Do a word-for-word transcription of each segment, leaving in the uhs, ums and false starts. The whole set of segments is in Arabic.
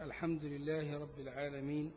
الحمد لله رب العالمين،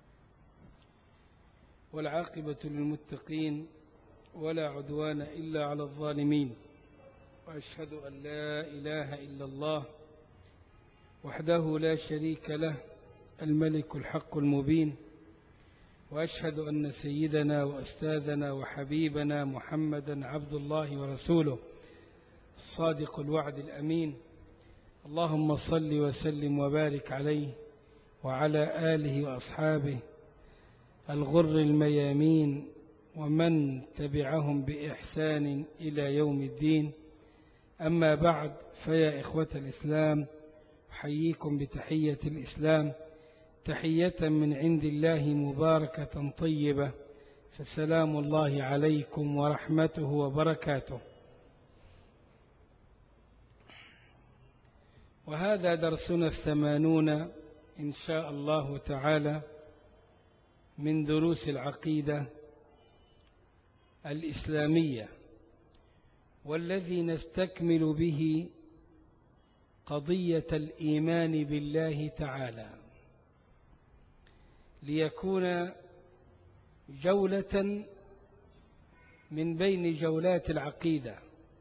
والعاقبة للمتقين، ولا عدوان إلا على الظالمين. وأشهد أن لا إله إلا الله وحده لا شريك له، الملك الحق المبين. وأشهد أن سيدنا وأستاذنا وحبيبنا محمدا عبد الله ورسوله الصادق الوعد الأمين. اللهم صل وسلم وبارك عليه وعلى آله وأصحابه الغر الميامين، ومن تبعهم بإحسان إلى يوم الدين. أما بعد، فيا إخوة الإسلام، أحييكم بتحية الإسلام، تحية من عند الله مباركة طيبة، فسلام الله عليكم ورحمته وبركاته. وهذا درسنا الثمانون إن شاء الله تعالى من دروس العقيدة الإسلامية، والذي نستكمل به قضية الإيمان بالله تعالى، ليكون جولة من بين جولات العقيدة.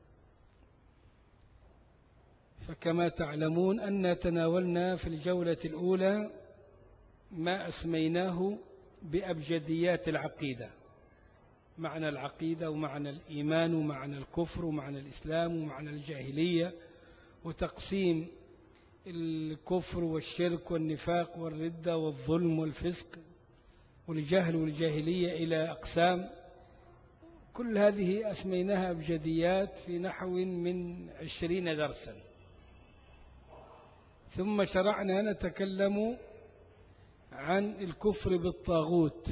فكما تعلمون أن تناولنا في الجولة الأولى ما أسميناه بأبجديات العقيدة، معنى العقيدة ومعنى الإيمان ومعنى الكفر ومعنى الإسلام ومعنى الجاهلية، وتقسيم الكفر والشرك والنفاق والردة والظلم والفسق والجهل والجاهلية إلى أقسام. كل هذه أسميناها أبجديات في نحو من عشرين درسا. ثم شرعنا نتكلم عن الكفر بالطاغوت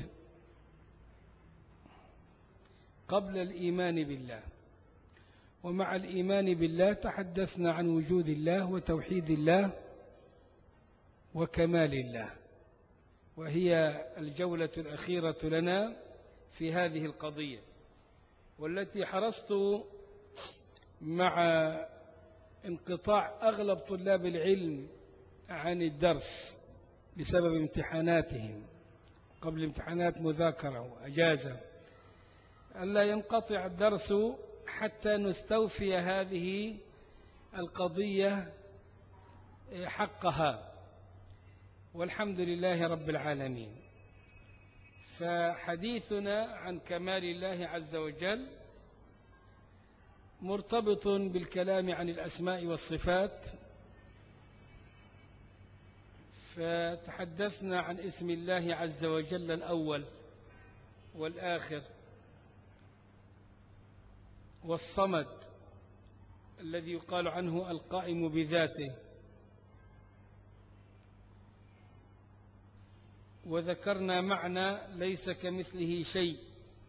قبل الإيمان بالله. ومع الإيمان بالله تحدثنا عن وجود الله وتوحيد الله وكمال الله، وهي الجولة الأخيرة لنا في هذه القضية، والتي حرصت مع انقطاع أغلب طلاب العلم عن الدرس بسبب امتحاناتهم قبل امتحانات مذاكرة وأجازة، ألا ينقطع الدرس حتى نستوفي هذه القضية حقها، والحمد لله رب العالمين. فحديثنا عن كمال الله عز وجل مرتبط بالكلام عن الأسماء والصفات. فتحدثنا عن اسم الله عز وجل الأول والآخر والصمد الذي يقال عنه القائم بذاته، وذكرنا معنى ليس كمثله شيء،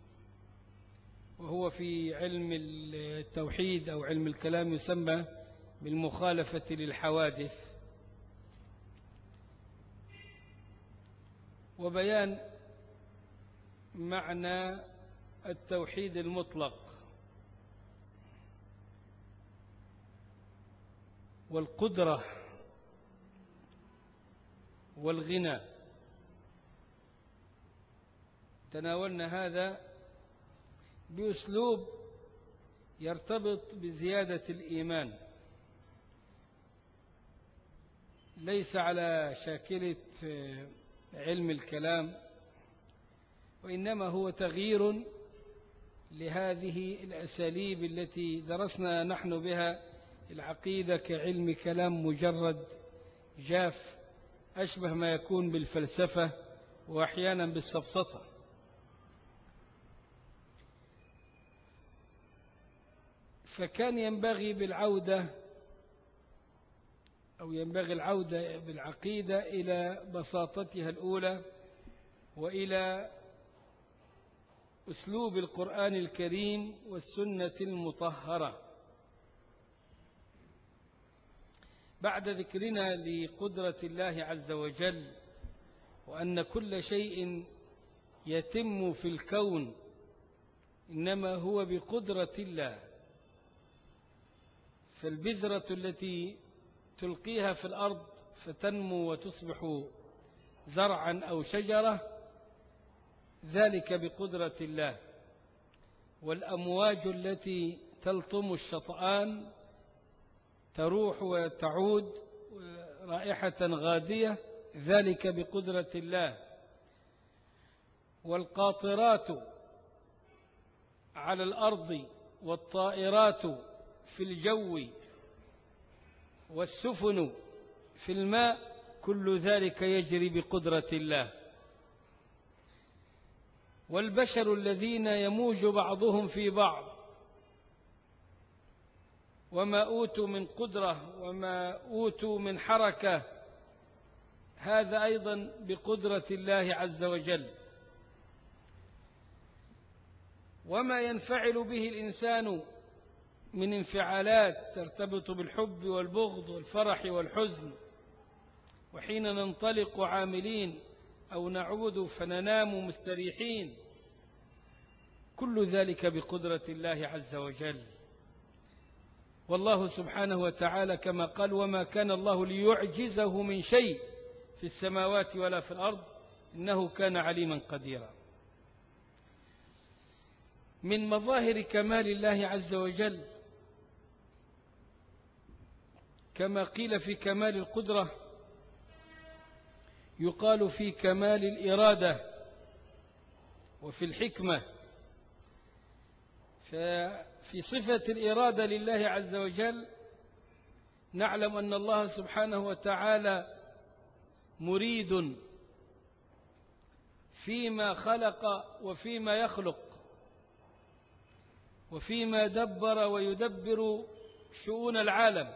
وهو في علم التوحيد أو علم الكلام يسمى بالمخالفة للحوادث. وبيان معنى التوحيد المطلق والقدرة والغنى. تناولنا هذا بأسلوب يرتبط بزيادة الإيمان، ليس على شاكلة علم الكلام، وإنما هو تغيير لهذه الأساليب التي درسنا نحن بها العقيدة كعلم كلام مجرد جاف، أشبه ما يكون بالفلسفة وأحيانا بالسفسطة. فكان ينبغي بالعودة أو ينبغي العودة بالعقيدة إلى بساطتها الأولى، وإلى أسلوب القرآن الكريم والسنة المطهرة. بعد ذكرنا لقدرة الله عز وجل، وأن كل شيء يتم في الكون إنما هو بقدرة الله، فالبذرة التي تلقيها في الأرض فتنمو وتصبح زرعا أو شجرة، ذلك بقدرة الله. والأمواج التي تلطم الشطآن تروح وتعود رائحة غادية، ذلك بقدرة الله. والقاطرات على الأرض والطائرات في الجو والسفن في الماء، كل ذلك يجري بقدرة الله. والبشر الذين يموج بعضهم في بعض وما أوتوا من قدرة وما أوتوا من حركة، هذا أيضا بقدرة الله عز وجل. وما ينفعل به الإنسان من انفعالات ترتبط بالحب والبغض والفرح والحزن، وحين ننطلق عاملين أو نعود فننام مستريحين، كل ذلك بقدرة الله عز وجل. والله سبحانه وتعالى كما قال: وما كان الله ليعجزه من شيء في السماوات ولا في الأرض إنه كان عليما قديرا. من مظاهر كمال الله عز وجل كما قيل في كمال القدرة، يقال في كمال الإرادة وفي الحكمة. ففي صفة الإرادة لله عز وجل نعلم أن الله سبحانه وتعالى مريد فيما خلق وفيما يخلق وفيما دبر ويدبر شؤون العالم.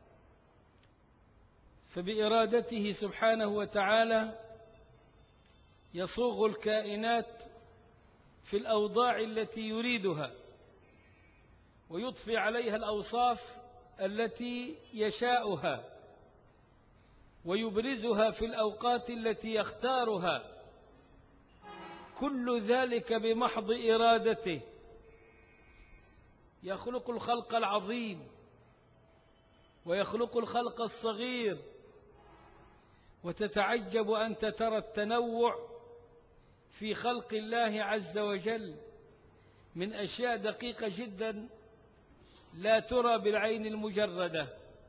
فبإرادته سبحانه وتعالى يصوغ الكائنات في الأوضاع التي يريدها، ويضفي عليها الأوصاف التي يشاؤها، ويبرزها في الأوقات التي يختارها، كل ذلك بمحض إرادته. يخلق الخلق العظيم ويخلق الخلق الصغير، وتتعجب أنت ترى التنوع في خلق الله عز وجل من أشياء دقيقة جدا لا ترى بالعين المجردة،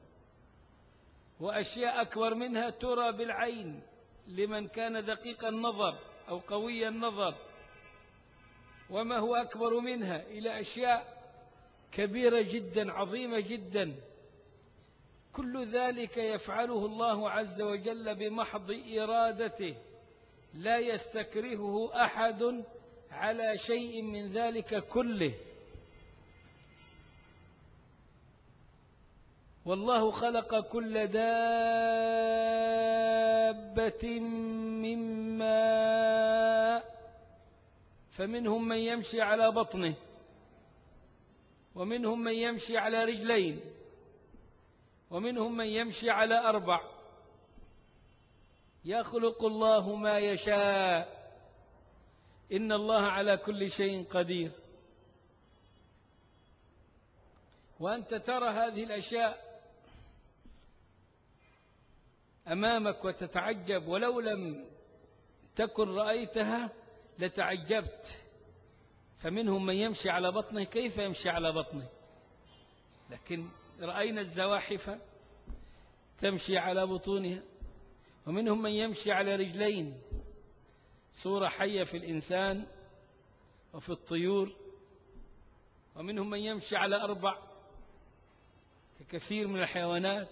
وأشياء أكبر منها ترى بالعين لمن كان دقيق النظر أو قوي النظر، وما هو أكبر منها إلى أشياء كبيرة جدا عظيمة جدا. كل ذلك يفعله الله عز وجل بمحض إرادته، لا يستكرهه أحد على شيء من ذلك كله. والله خلق كل دابة من ماء، فمنهم من يمشي على بطنه، ومنهم من يمشي على رجلين، ومنهم من يمشي على أربع. يخلق الله ما يشاء، إن الله على كل شيء قدير. وأنت ترى هذه الأشياء أمامك وتتعجب، ولو لم تكن رأيتها لتعجبت. فمنهم من يمشي على بطنه، كيف يمشي على بطنه؟ لكن رأينا الزواحف تمشي على بطونها. ومنهم من يمشي على رجلين، صورة حية في الإنسان وفي الطيور. ومنهم من يمشي على أربع ككثير من الحيوانات.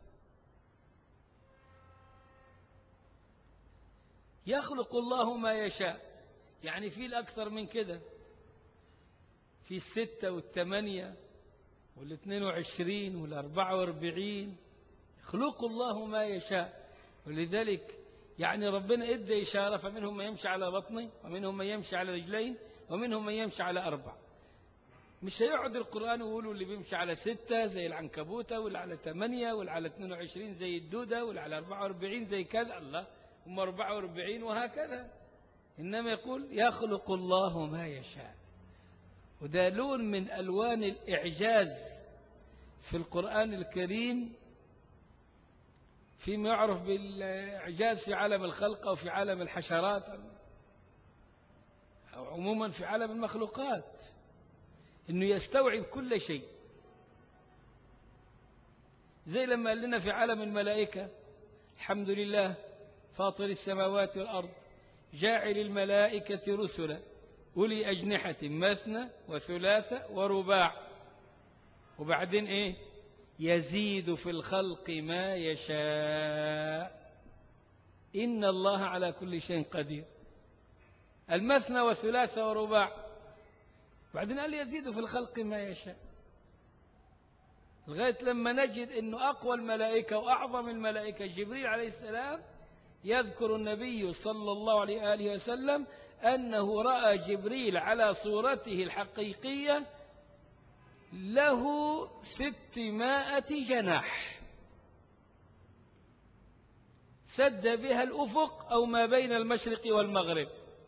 يخلق الله ما يشاء، يعني في الأكثر من كده، في الستة والثمانية والاثنين وعشرين والأربعة واربعين. يخلق الله ما يشاء. ولذلك يعني ربنا إدى إشارة: فمنهم من يمشي على بطنه، ومنهم من يمشي على رجلين، ومنهم من يمشي على أربع. مش هيقعد القرآن ويقولوا اللي بيمشي على ستة زي العنكبوتة، واللي على ثمانية، واللي على اثنين وعشرين زي الدودة، واللي على أربعة واربعين زي كذا. الله، هم أربعة واربعين وهكذا. إنما يقول يخلق الله ما يشاء. وده لون من ألوان الإعجاز في القرآن الكريم فيما يعرف بالإعجاز في عالم الخلق أو في عالم الحشرات أو عموما في عالم المخلوقات، إنه يستوعب كل شيء. زي لما قال لنا في عالم الملائكة الحمد لله فاطر السماوات والأرض جاعل الملائكة رسلا أولي أجنحة مثنى وثلاثة ورباع، وبعدين إيه؟ يزيد في الخلق ما يشاء إن الله على كل شيء قدير. المثنى وثلاثة ورباع، بعدين قال يزيد في الخلق ما يشاء، لغاية لما نجد أنه أقوى الملائكة وأعظم الملائكة جبريل عليه السلام يذكر النبي صلى الله عليه وآله وسلم أنه رأى جبريل على صورته الحقيقية له ستمائة جناح سد بها الأفق أو ما بين المشرق والمغرب.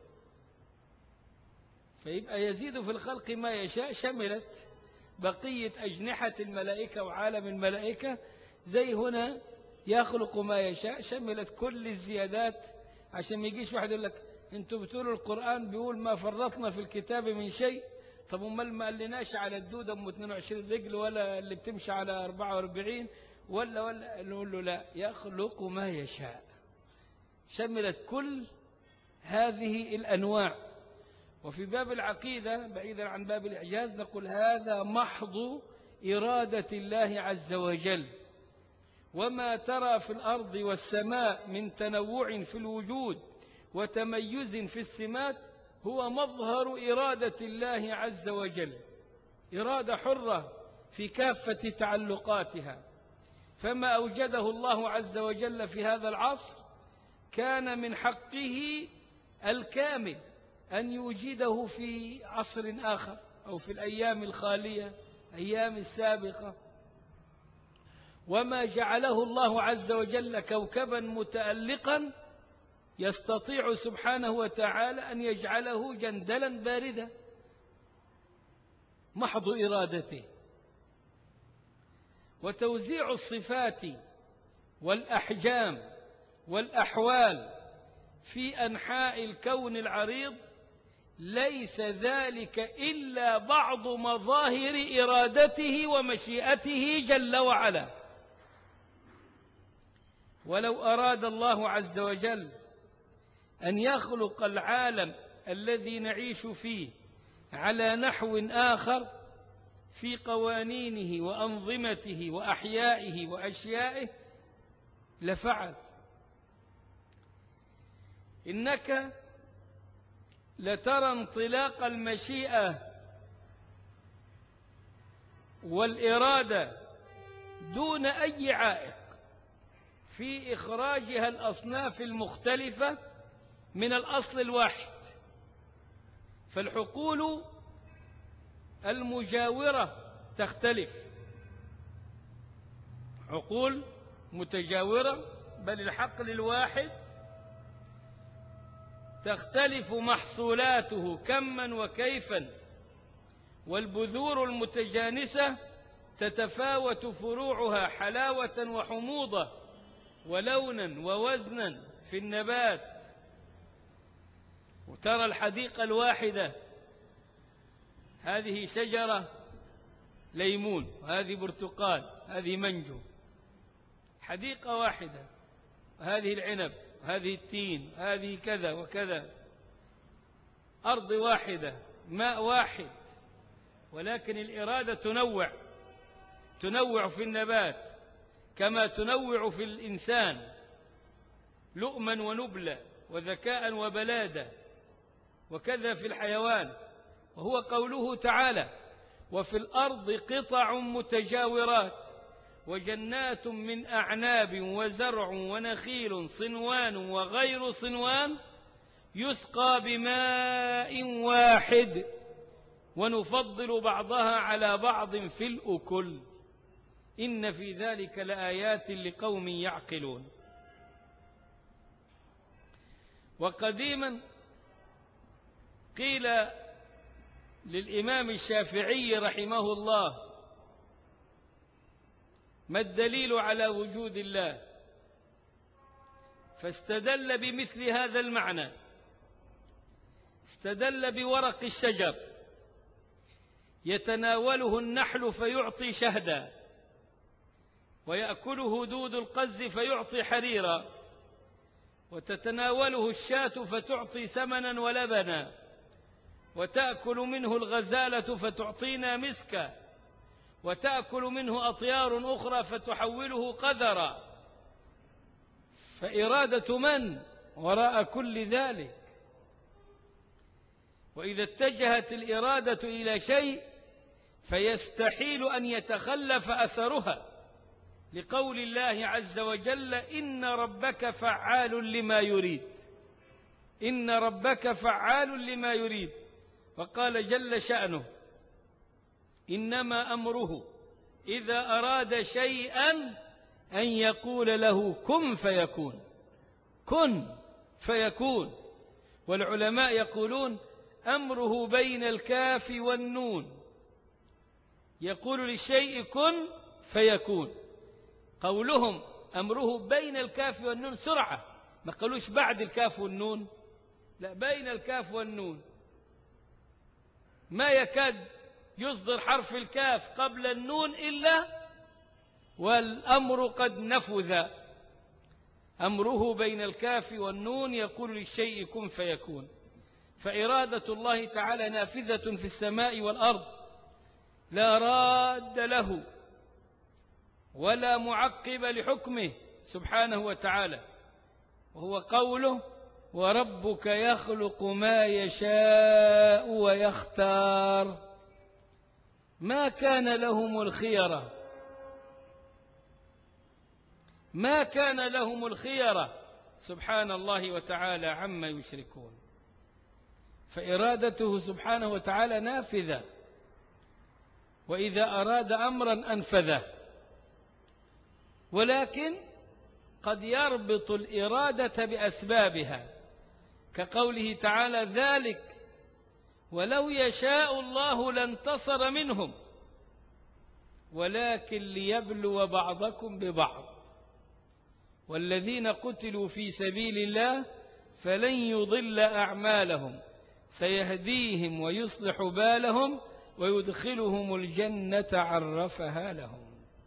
فيبقى يزيد في الخلق ما يشاء شملت بقية أجنحة الملائكة وعالم الملائكة، زي هنا يخلق ما يشاء شملت كل الزيادات، عشان ما يجيش واحد يقول لك انتوا بتقولوا القرآن بيقول ما فرطنا في الكتاب من شيء، طب امال ما قالناش على الدودة ام اثنين وعشرين رجل ولا اللي بتمشي على أربعة وأربعين ولا ولا نقول له لا، يخلق ما يشاء شملت كل هذه الأنواع. وفي باب العقيدة بعيدا عن باب الإعجاز نقول هذا محض إرادة الله عز وجل، وما ترى في الأرض والسماء من تنوع في الوجود وتميز في السمات هو مظهر إرادة الله عز وجل، إرادة حرة في كافة تعلقاتها. فما أوجده الله عز وجل في هذا العصر كان من حقه الكامل أن يوجده في عصر آخر أو في الأيام الخالية أيام السابقة. وما جعله الله عز وجل كوكبا متألقا يستطيع سبحانه وتعالى أن يجعله جندلا باردا محض إرادته. وتوزيع الصفات والأحجام والأحوال في أنحاء الكون العريض ليس ذلك إلا بعض مظاهر إرادته ومشيئته جل وعلا. ولو أراد الله عز وجل أن يخلق العالم الذي نعيش فيه على نحو آخر في قوانينه وأنظمته وأحيائه وأشيائه لفعل. إنك لترى انطلاق المشيئة والإرادة دون أي عائق في إخراجها الأصناف المختلفة من الأصل الواحد. فالحقول المجاورة تختلف، عقول متجاورة بل الحقل الواحد تختلف محصولاته كما وكيفا، والبذور المتجانسة تتفاوت فروعها حلاوة وحموضة ولونا ووزنا في النبات. وترى الحديقة الواحدة هذه شجرة ليمون وهذه برتقال هذه منجو، حديقة واحدة، هذه العنب هذه التين هذه كذا وكذا، أرض واحدة ماء واحد، ولكن الإرادة تنوع تنوع في النبات كما تنوع في الإنسان لؤما ونبلا وذكاء وبلادة، وكذا في الحيوان. وهو قوله تعالى وفي الأرض قطع متجاورات وجنات من أعناب وزرع ونخيل صنوان وغير صنوان يسقى بماء واحد ونفضل بعضها على بعض في الأكل إن في ذلك لآيات لقوم يعقلون. وقديما قيل للإمام الشافعي رحمه الله ما الدليل على وجود الله؟ فاستدل بمثل هذا المعنى، استدل بورق الشجر يتناوله النحل فيعطي شهدا، ويأكله دود القز فيعطي حريرا، وتتناوله الشاة فتعطي سمنا ولبنا، وتأكل منه الغزالة فتعطينا مسكا، وتأكل منه أطيار أخرى فتحوله قذرا. فإرادة من وراء كل ذلك؟ وإذا اتجهت الإرادة إلى شيء فيستحيل أن يتخلف أثرها، لقول الله عز وجل: إن ربك فعال لما يريد، إن ربك فعال لما يريد. وقال جل شأنه: إنما أمره إذا أراد شيئا أن يقول له كن فيكون، كن فيكون. والعلماء يقولون: أمره بين الكاف والنون، يقول للشيء كن فيكون. قولهم أمره بين الكاف والنون سرعة، ما قالوش بعد الكاف والنون، لا، بين الكاف والنون. ما يكاد يصدر حرف الكاف قبل النون إلا والأمر قد نفذ. أمره بين الكاف والنون، يقول للشيء كن فيكون. فإرادة الله تعالى نافذة في السماء والأرض، لا راد له ولا معقب لحكمه سبحانه وتعالى. وهو قوله: وربك يخلق ما يشاء ويختار. ما كان لهم الخيرة، ما كان لهم الخيرة سبحان الله وتعالى عما يشركون. فإرادته سبحانه وتعالى نافذة، وإذا أراد أمرا أنفذه. ولكن قد يربط الإرادة بأسبابها، كقوله تعالى: ذلك ولو يشاء الله لانتصر منهم ولكن ليبلو بعضكم ببعض والذين قتلوا في سبيل الله فلن يضل أعمالهم سيهديهم ويصلح بالهم ويدخلهم الجنة عرفها لهم.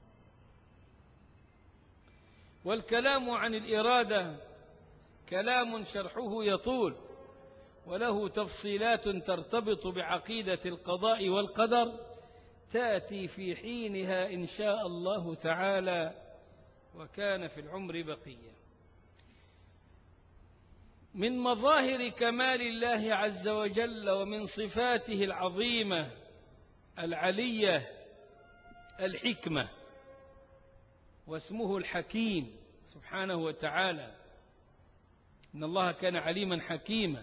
والكلام عن الإرادة كلام شرحه يطول، وله تفصيلات ترتبط بعقيدة القضاء والقدر تأتي في حينها إن شاء الله تعالى، وكان في العمر بقية. من مظاهر كمال الله عز وجل ومن صفاته العظيمة العلية الحكمة، واسمه الحكيم سبحانه وتعالى، إن الله كان عليما حكيما.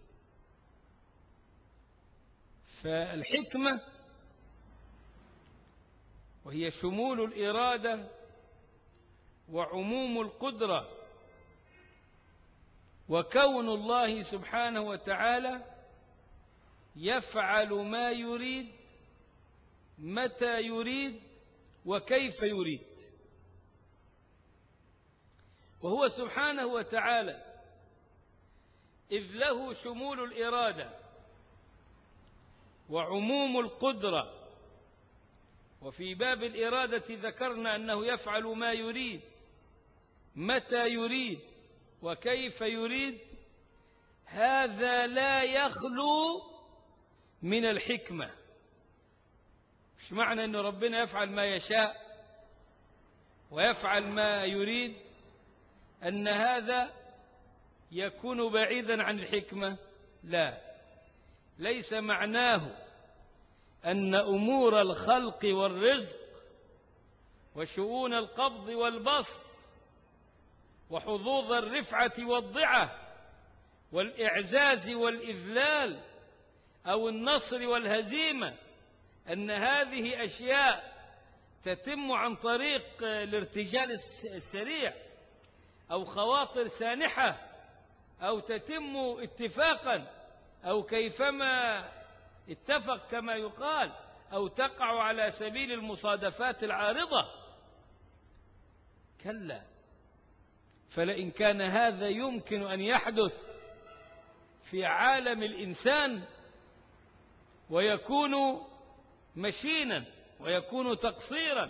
فالحكمة وهي شمول الإرادة وعموم القدرة، وكون الله سبحانه وتعالى يفعل ما يريد متى يريد وكيف يريد. وهو سبحانه وتعالى إذ له شمول الإرادة وعموم القدرة، وفي باب الإرادة ذكرنا أنه يفعل ما يريد متى يريد وكيف يريد. هذا لا يخلو من الحكمة. مش معنى أن ربنا يفعل ما يشاء ويفعل ما يريد أن هذا يكون بعيدا عن الحكمة، لا، ليس معناه أن أمور الخلق والرزق وشؤون القبض والبسط وحظوظ الرفعة والضعة والإعزاز والإذلال أو النصر والهزيمة أن هذه أشياء تتم عن طريق الارتجال السريع أو خواطر سانحة أو تتم اتفاقا أو كيفما اتفق كما يقال أو تقع على سبيل المصادفات العارضة. كلا، فلئن كان هذا يمكن أن يحدث في عالم الإنسان ويكون مشينا ويكون تقصيرا،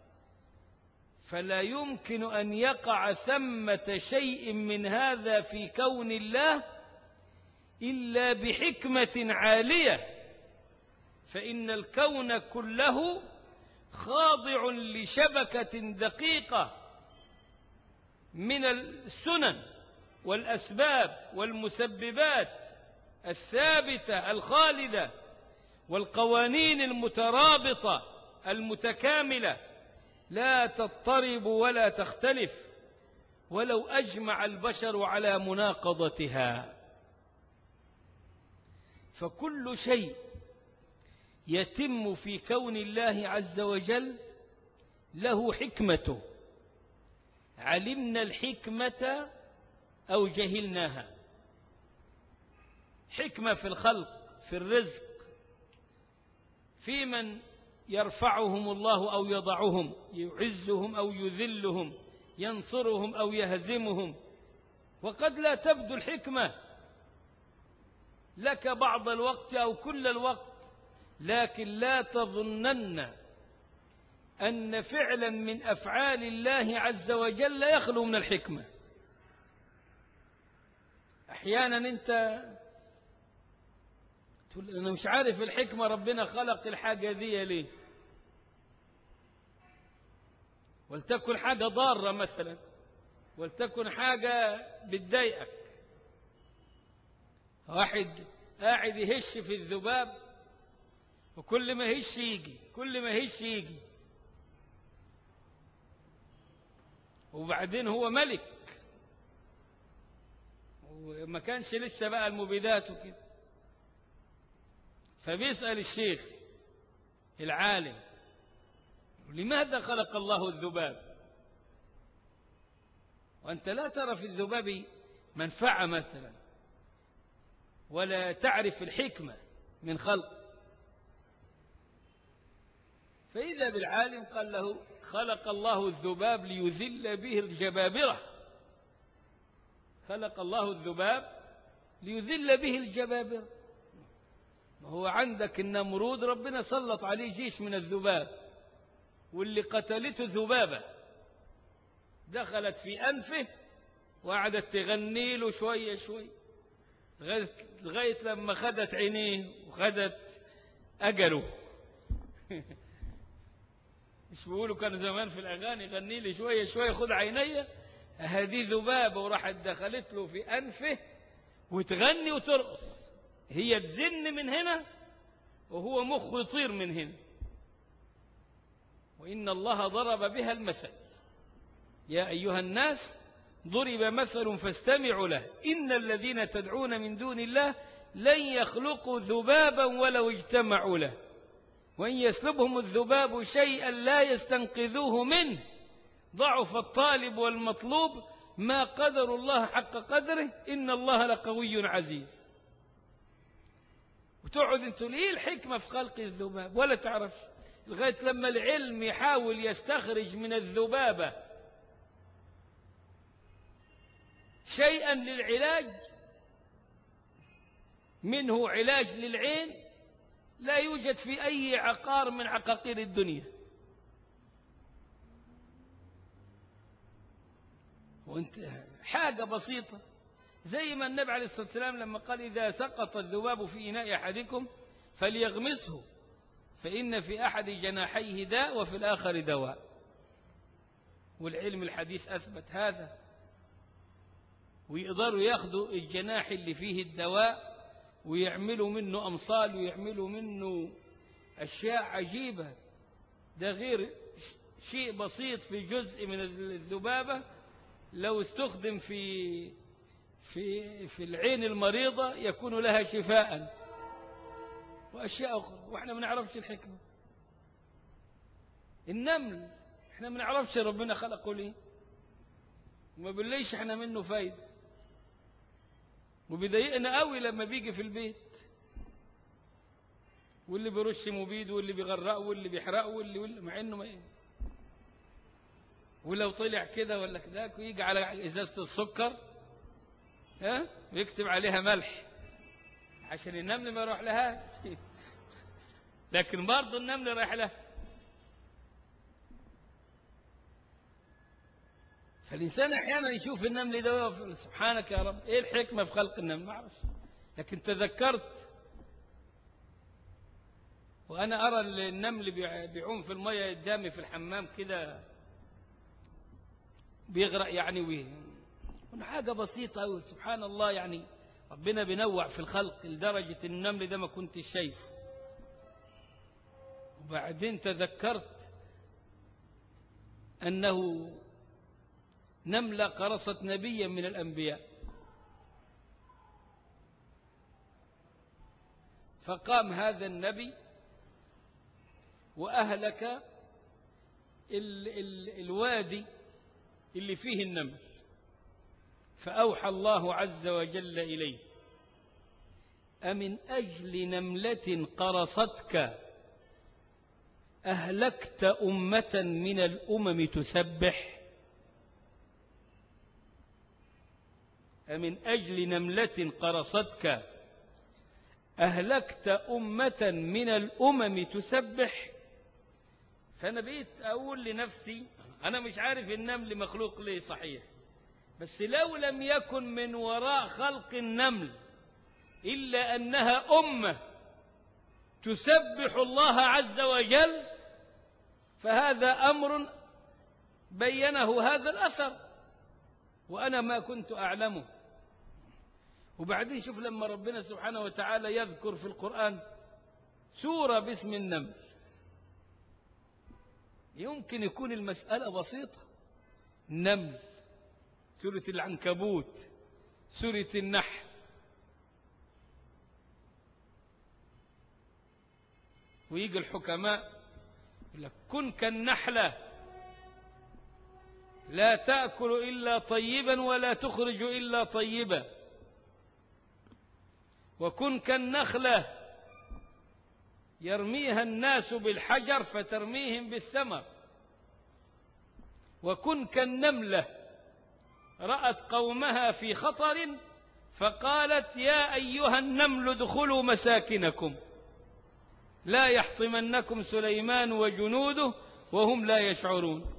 فلا يمكن أن يقع ثمة شيء من هذا في كون الله إلا بحكمة عالية، فإن الكون كله خاضع لشبكة دقيقة من السنن والأسباب والمسببات الثابتة الخالدة والقوانين المترابطة المتكاملة لا تضطرب ولا تختلف ولو أجمع البشر على مناقضتها. فكل شيء يتم في كون الله عز وجل له حكمته، علمنا الحكمة أو جهلناها. حكمة في الخلق، في الرزق، في من يرفعهم الله أو يضعهم، يعزهم أو يذلهم، ينصرهم أو يهزمهم. وقد لا تبدو الحكمة لك بعض الوقت أو كل الوقت، لكن لا تظنن أن فعلا من أفعال الله عز وجل لا يخلو من الحكمة. أحيانا أنت تقول أنا مش عارف الحكمة، ربنا خلق الحاجة دي ليه؟ ولتكن حاجة ضارة مثلا، ولتكن حاجة بتضايقك. واحد قاعد يهش في الذباب وكل ما يهش يجي، كل ما يهش يجي، وبعدين هو ملك وما كانش لسه بقى المبيدات وكده، فبيسأل الشيخ العالم لماذا خلق الله الذباب وأنت لا ترى في الذباب منفعة مثلا ولا تعرف الحكمة من خلق؟ فإذا بالعالم قال له خلق الله الذباب ليذل به الجبابرة، خلق الله الذباب ليذل به الجبابرة. هو عندك النمرود ربنا سلط عليه جيش من الذباب، واللي قتلته ذبابة دخلت في أنفه وقعدت تغني له شوية شوية لغاية لما خدت عينيه وخدت أجله. مش بيقولوا كانوا زمان في الأغاني غني لي شوية شوية خد عيني؟ هذه ذبابة وراحت دخلت له في أنفه وتغني وترقص، هي تزن من هنا وهو مخه يطير من هنا. وإن الله ضرب بها المثل يا أيها الناس ضرب مثل فاستمعوا له إن الذين تدعون من دون الله لن يخلقوا ذبابا ولو اجتمعوا له وإن يسلبهم الذباب شيئا لا يستنقذوه منه ضعف الطالب والمطلوب ما قدر الله حق قدره إن الله لقوي عزيز. وتقعد انتوا ليه الحكمة في خلق الذباب ولا تعرفش، لغاية لما العلم يحاول يستخرج من الذبابة شيئا للعلاج، منه علاج للعين لا يوجد في أي عقار من عقاقير الدنيا. وانت حاجة بسيطة زي ما النبي عليه الصلاة والسلام لما قال إذا سقط الذباب في إناء أحدكم فليغمسه فإن في أحد جناحيه داء وفي الآخر دواء. والعلم الحديث أثبت هذا، ويقدروا ياخذوا الجناح اللي فيه الدواء ويعملوا منه أمصال ويعملوا منه أشياء عجيبة. ده غير شيء بسيط في جزء من الذبابة لو استخدم في في في العين المريضة يكون لها شفاء وأشياء أخرى، وإحنا ما نعرفش الحكمة. النمل إحنا ما نعرفش ربنا خلقه ليه وما بنلاقيش إحنا منه فايدة، وبيضايقنا قوي لما بيجي في البيت واللي بيرش مبيد واللي بيغرقه واللي بيحرقه واللي, واللي مع إنه ما إيه. ولو طلع كده ولا كذاك ويجي على إزازة السكر ها ويكتب عليها ملح عشان النمل ما يروح لها لكن برضه النمل رايح لها. فالإنسان أحيانا يشوف النمل ده سبحانك يا رب إيه الحكمة في خلق النمل ما أعرفش، لكن تذكرت وأنا أرى النمل بيعوم في المية قدامي في الحمام كده بيغرق يعني ويه حاجة بسيطة أوي سبحان الله. يعني ربنا بينوع في الخلق لدرجة النمل ده ما كنت شايفه. وبعدين تذكرت أنه نملة قرصت نبيا من الأنبياء فقام هذا النبي وأهلك ال ال الوادي اللي فيه النمل. فأوحى الله عز وجل إليه أمن أجل نملة قرصتك أهلكت أمة من الأمم تسبح. أمن أجل نملة قرصتك أهلكت أمة من الأمم تسبح. فأنا بقيت أقول لنفسي أنا مش عارف النمل مخلوق ليه صحيح، بس لو لم يكن من وراء خلق النمل إلا أنها أمة تسبح الله عز وجل فهذا أمر بينه هذا الأثر وأنا ما كنت أعلمه. وبعدين شوف لما ربنا سبحانه وتعالى يذكر في القرآن سورة باسم النمل يمكن يكون المسألة بسيطة. النمل، سورة العنكبوت، سورة النحل، ويجي الحكماء يقول لك كن كالنحلة لا تأكل إلا طيبا ولا تخرج إلا طيبا، وكن كالنخلة يرميها الناس بالحجر فترميهم بالثمر، وكن كالنملة رأت قومها في خطر فقالت يا أيها النمل ادخلوا مساكنكم لا يحطمنكم سليمان وجنوده وهم لا يشعرون.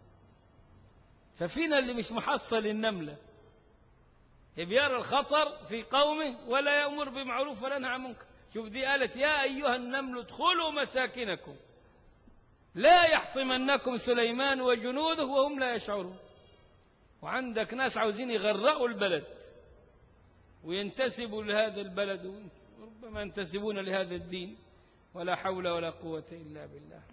ففينا اللي مش محصل النملة يرى الخطر في قومه ولا يأمر بمعروف ولا ينهى عن منكر. شوف دي قالت يا أيها النمل ادخلوا مساكنكم لا يحطمنكم سليمان وجنوده وهم لا يشعرون. وعندك ناس عاوزين يغرقوا البلد وينتسبوا لهذا البلد وربما ينتسبون لهذا الدين ولا حول ولا قوة إلا بالله.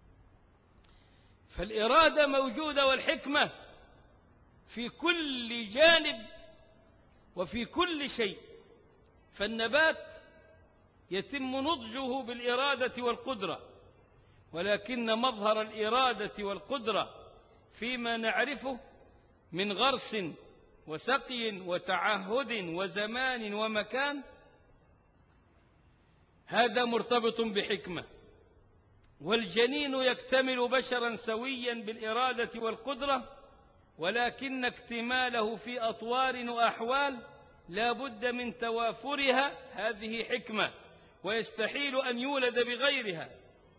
فالإرادة موجودة والحكمة في كل جانب وفي كل شيء. فالنبات يتم نضجه بالإرادة والقدرة، ولكن مظهر الإرادة والقدرة فيما نعرفه من غرس وسقي وتعهد وزمان ومكان هذا مرتبط بحكمة. والجنين يكتمل بشرا سويا بالإرادة والقدرة، ولكن اكتماله في أطوار وأحوال لا بد من توافرها هذه حكمة، ويستحيل أن يولد بغيرها.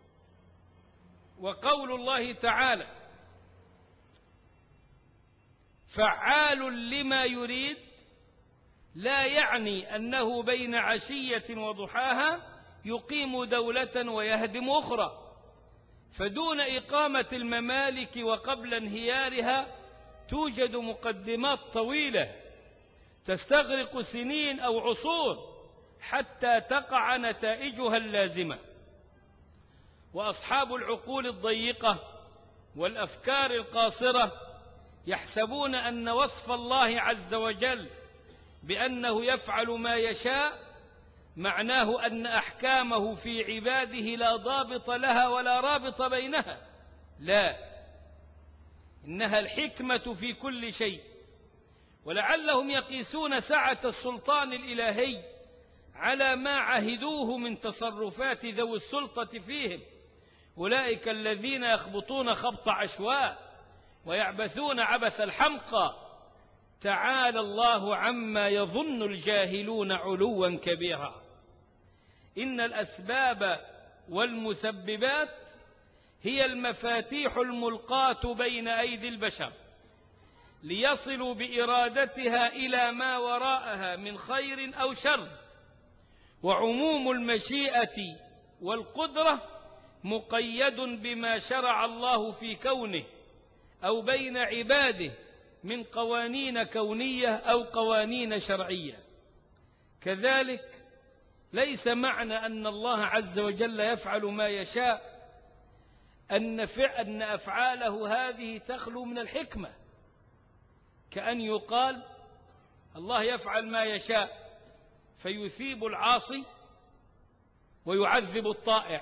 وقول الله تعالى فعال لما يريد لا يعني أنه بين عشية وضحاها يقيم دولة ويهدم أخرى. فدون إقامة الممالك وقبل انهيارها توجد مقدمات طويلة تستغرق سنين أو عصور حتى تقع نتائجها اللازمة. وأصحاب العقول الضيقة والأفكار القاصرة يحسبون أن وصف الله عز وجل بأنه يفعل ما يشاء معناه أن أحكامه في عباده لا ضابط لها ولا رابط بينها. لا، إنها الحكمة في كل شيء. ولعلهم يقيسون سعة السلطان الإلهي على ما عهدوه من تصرفات ذوي السلطة فيهم، أولئك الذين يخبطون خبط عشواء ويعبثون عبث الحمقى. تعالى الله عما يظن الجاهلون علوا كبيرا. إن الأسباب والمسببات هي المفاتيح الملقاة بين أيدي البشر ليصلوا بإرادتها إلى ما وراءها من خير أو شر، وعموم المشيئة والقدرة مقيد بما شرع الله في كونه أو بين عباده من قوانين كونية أو قوانين شرعية. كذلك ليس معنى أن الله عز وجل يفعل ما يشاء أن أن أفعاله هذه تخلو من الحكمة، كأن يقال الله يفعل ما يشاء فيثيب العاصي ويعذب الطائع.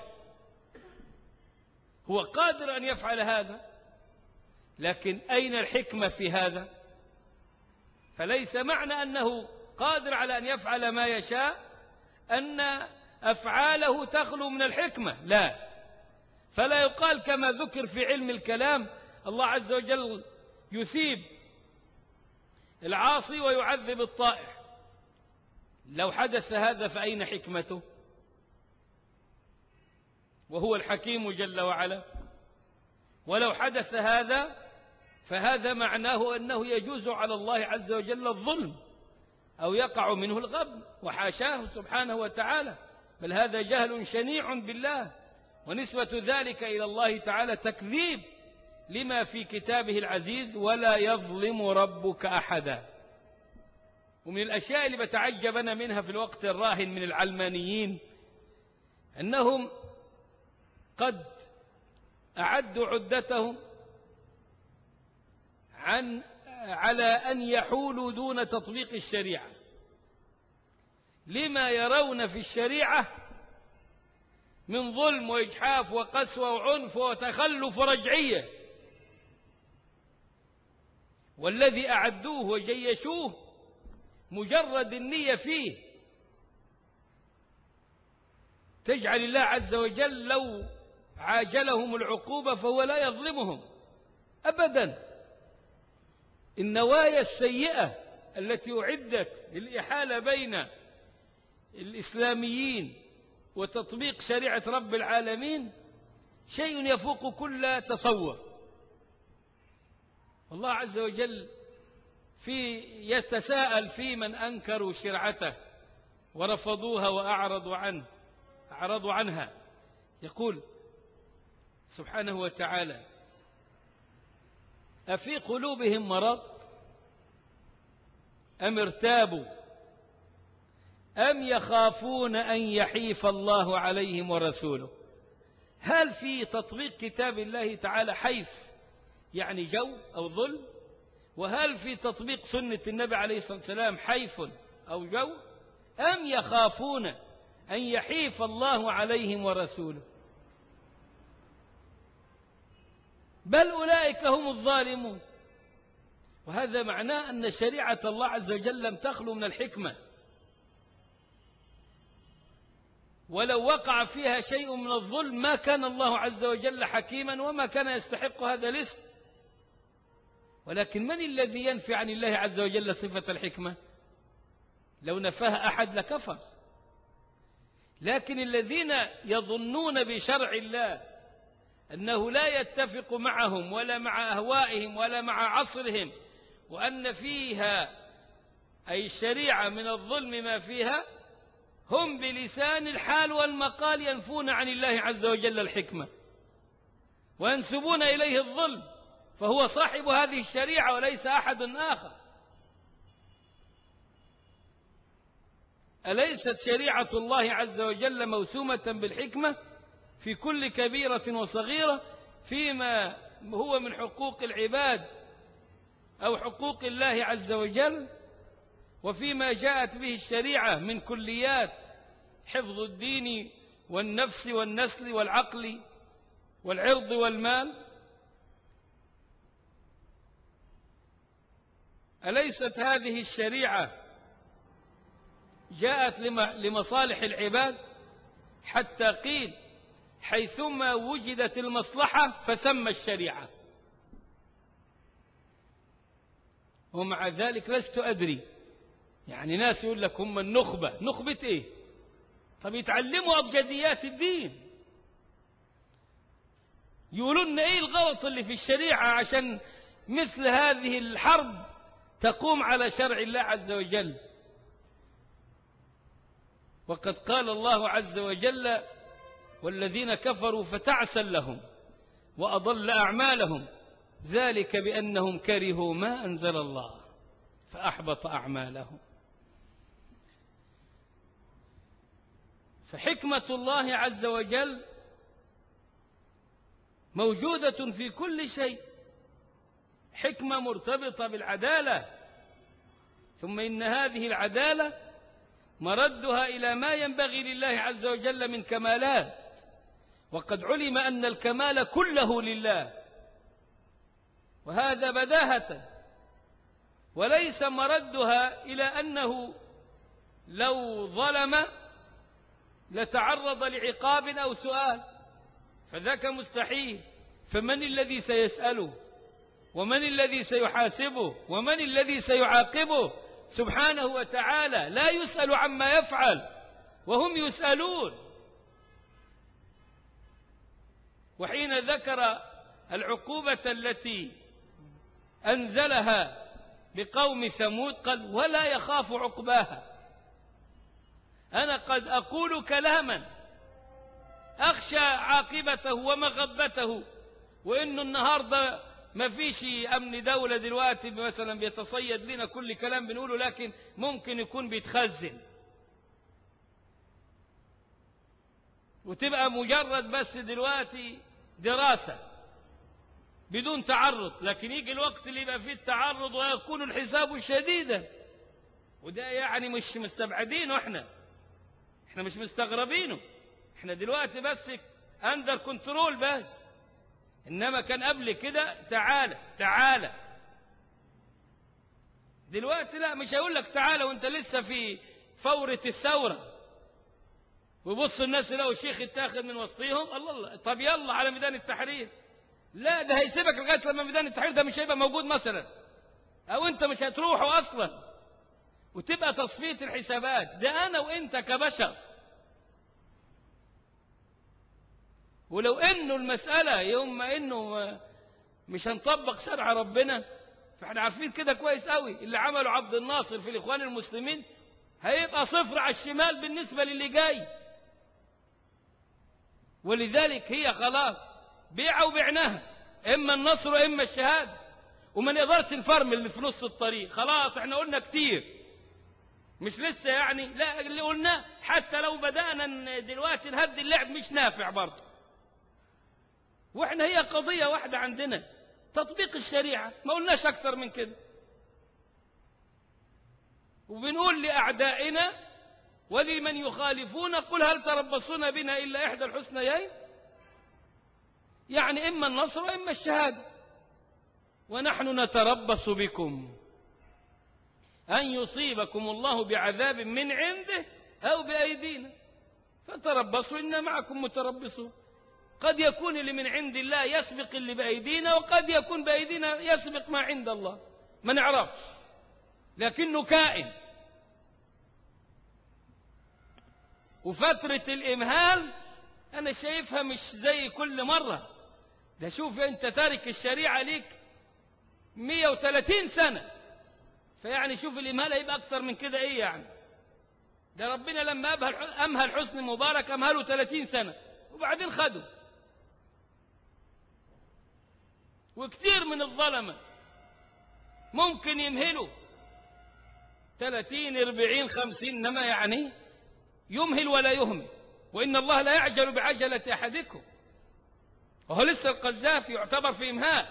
هو قادر أن يفعل هذا، لكن أين الحكمة في هذا؟ فليس معنى أنه قادر على أن يفعل ما يشاء أن أفعاله تخلو من الحكمة، لا. فلا يقال كما ذكر في علم الكلام الله عز وجل يثيب العاصي ويعذب الطائع. لو حدث هذا فأين حكمته؟ وهو الحكيم جل وعلا. ولو حدث هذا فهذا معناه أنه يجوز على الله عز وجل الظلم أو يقع منه الغبن، وحاشاه سبحانه وتعالى، بل هذا جهل شنيع بالله، ونسبة ذلك إلى الله تعالى تكذيب لما في كتابه العزيز: ولا يظلم ربك أحدا. ومن الأشياء اللي بتعجب أنا منها في الوقت الراهن من العلمانيين أنهم قد أعدوا عدتهم عن على أن يحولوا دون تطبيق الشريعة لما يرون في الشريعة من ظلم وإجحاف وقسوة وعنف وتخلف ورجعية، والذي أعدوه وجيشوه مجرد النية فيه تجعل الله عز وجل لو عاجلهم العقوبة فهو لا يظلمهم أبدا. النوايا السيئة التي أعدت للإحالة بين الإسلاميين وتطبيق شريعة رب العالمين شيء يفوق كل تصور. الله عز وجل في يتساءل في من أنكروا شرعته ورفضوها وأعرضوا عنه أعرضوا عنها، يقول سبحانه وتعالى: أفي قلوبهم مرض أم ارتابوا أم يخافون أن يحيف الله عليهم ورسوله. هل في تطبيق كتاب الله تعالى حيف يعني جو أو ظلم؟ وهل في تطبيق سنة النبي عليه الصلاة والسلام حيف أو جو؟ أم يخافون أن يحيف الله عليهم ورسوله؟ بل أولئك هم الظالمون. وهذا معناه أن شريعة الله عز وجل لم تخلو من الحكمة، ولو وقع فيها شيء من الظلم ما كان الله عز وجل حكيما وما كان يستحق هذا الاسم. ولكن من الذي ينفي عن الله عز وجل صفة الحكمة؟ لو نفاها أحد لكفر. لكن الذين يظنون بشرع الله أنه لا يتفق معهم ولا مع أهوائهم ولا مع عصرهم، وأن فيها أي الشريعة من الظلم ما فيها، هم بلسان الحال والمقال ينفون عن الله عز وجل الحكمة وينسبون إليه الظلم، فهو صاحب هذه الشريعة وليس أحد آخر. أليست شريعة الله عز وجل موسومة بالحكمة في كل كبيرة وصغيرة فيما هو من حقوق العباد أو حقوق الله عز وجل، وفيما جاءت به الشريعة من كليات حفظ الدين والنفس والنسل والعقل والعرض والمال؟ أليست هذه الشريعة جاءت لمصالح العباد؟ حتى قيل حيثما وجدت المصلحة فثم الشريعة. ومع ذلك لست أدري. يعني ناس يقول لك هم النخبة، نخبة إيه؟ طب يتعلموا أبجديات الدين، يقولوا لنا إيه الغلط اللي في الشريعة عشان مثل هذه الحرب تقوم على شرع الله عز وجل. وقد قال الله عز وجل: والذين كفروا فتعسا لهم وأضل أعمالهم ذلك بأنهم كرهوا ما أنزل الله فأحبط أعمالهم. فحكمة الله عز وجل موجودة في كل شيء، حكمة مرتبطة بالعدالة، ثم إن هذه العدالة مردها إلى ما ينبغي لله عز وجل من كمالات، وقد علم أن الكمال كله لله، وهذا بداهة، وليس مردها إلى أنه لو ظلم لتعرض لعقاب أو سؤال، فذاك مستحيل. فمن الذي سيسأله؟ ومن الذي سيحاسبه؟ ومن الذي سيعاقبه؟ سبحانه وتعالى لا يسأل عما يفعل وهم يسألون. وحين ذكر العقوبة التي أنزلها بقوم ثمود قال: ولا يخاف عقباها. أنا قد أقول كلاما أخشى عاقبته ومغبته، وإنه النهاردة ما فيش أمن دولة دلوقتي مثلا بيتصيد لنا كل كلام بنقوله، لكن ممكن يكون بيتخزن وتبقى مجرد بس دلوقتي دراسة بدون تعرض، لكن يجي الوقت اللي يبقى فيه التعرض ويكون الحساب شديدا. وده يعني مش مستبعدينه، احنا احنا مش مستغربينه، احنا دلوقتي بس اندر كنترول بس، انما كان قبل كده تعالى تعالى. دلوقتي لا، مش هقول لك تعالى وانت لسه في فورة الثورة وبص الناس لو الشيخ اتاخد من وسطيهم، الله الله، طب يلا على ميدان التحرير. لا، ده هيسيبك لغاية لما ميدان التحرير ده مش هيبقى موجود مثلا، او انت مش هتروحه اصلا، وتبقى تصفية الحسابات. ده انا وانت كبشر. ولو انه المسألة يوم ما انه مش هنطبق شرع ربنا، فاحنا عارفين كده كويس قوي اللي عمله عبد الناصر في الاخوان المسلمين هيبقى صفر على الشمال بالنسبة للي جاي. ولذلك هي خلاص بيعة وبعناها، اما النصر واما الشهادة، وما نقدرش نفرمل اللي في نص الطريق. خلاص احنا قلنا كتير، مش لسه يعني، لا اللي قلناه حتى لو بدأنا دلوقتي نهدي اللعب مش نافع برضه. واحنا هي قضية واحدة عندنا، تطبيق الشريعة، ما قلناش اكتر من كده. وبنقول لأعدائنا ولمن يخالفون: قل هل تربصون بنا إلا إحدى الحسنيين، يعني إما النصر وإما الشهادة. ونحن نتربص بكم أن يصيبكم الله بعذاب من عنده أو بأيدينا فتربصوا إنا معكم متربصون. قد يكون اللي من عند الله يسبق اللي بأيدينا، وقد يكون بأيدينا يسبق ما عند الله، ما نعرفش، لكنه كائن. وفترة الإمهال أنا شايفها مش زي كل مرة. ده شوف أنت تارك الشريعة ليك مية وثلاثين سنة، فيعني شوف الإمهال هيبقى أكثر من كده إيه يعني. ده ربنا لما أمهل حسني مبارك أمهله ثلاثين سنة وبعدين خده. وكثير من الظلمة ممكن يمهلوا ثلاثين أربعين خمسين، إنما يعني يمهل ولا يهمل. وإن الله لا يعجل بعجلة أحدكم، وهو لسه القذافي يعتبر في إمهال.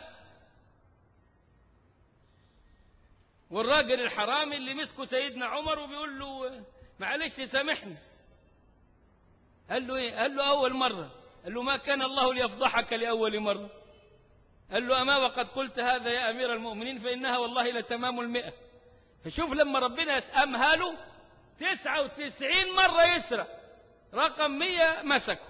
والراجل الحرامي اللي مسكه سيدنا عمر وبيقول له معلش سامحني، قال له إيه؟ قال له أول مرة. قال له ما كان الله ليفضحك لأول مرة. قال له أما وقد قلت هذا يا أمير المؤمنين فإنها والله لتمام المئة. فشوف لما ربنا أمهله تسعة وتسعين مرة يسرق، رقم مية مسكه.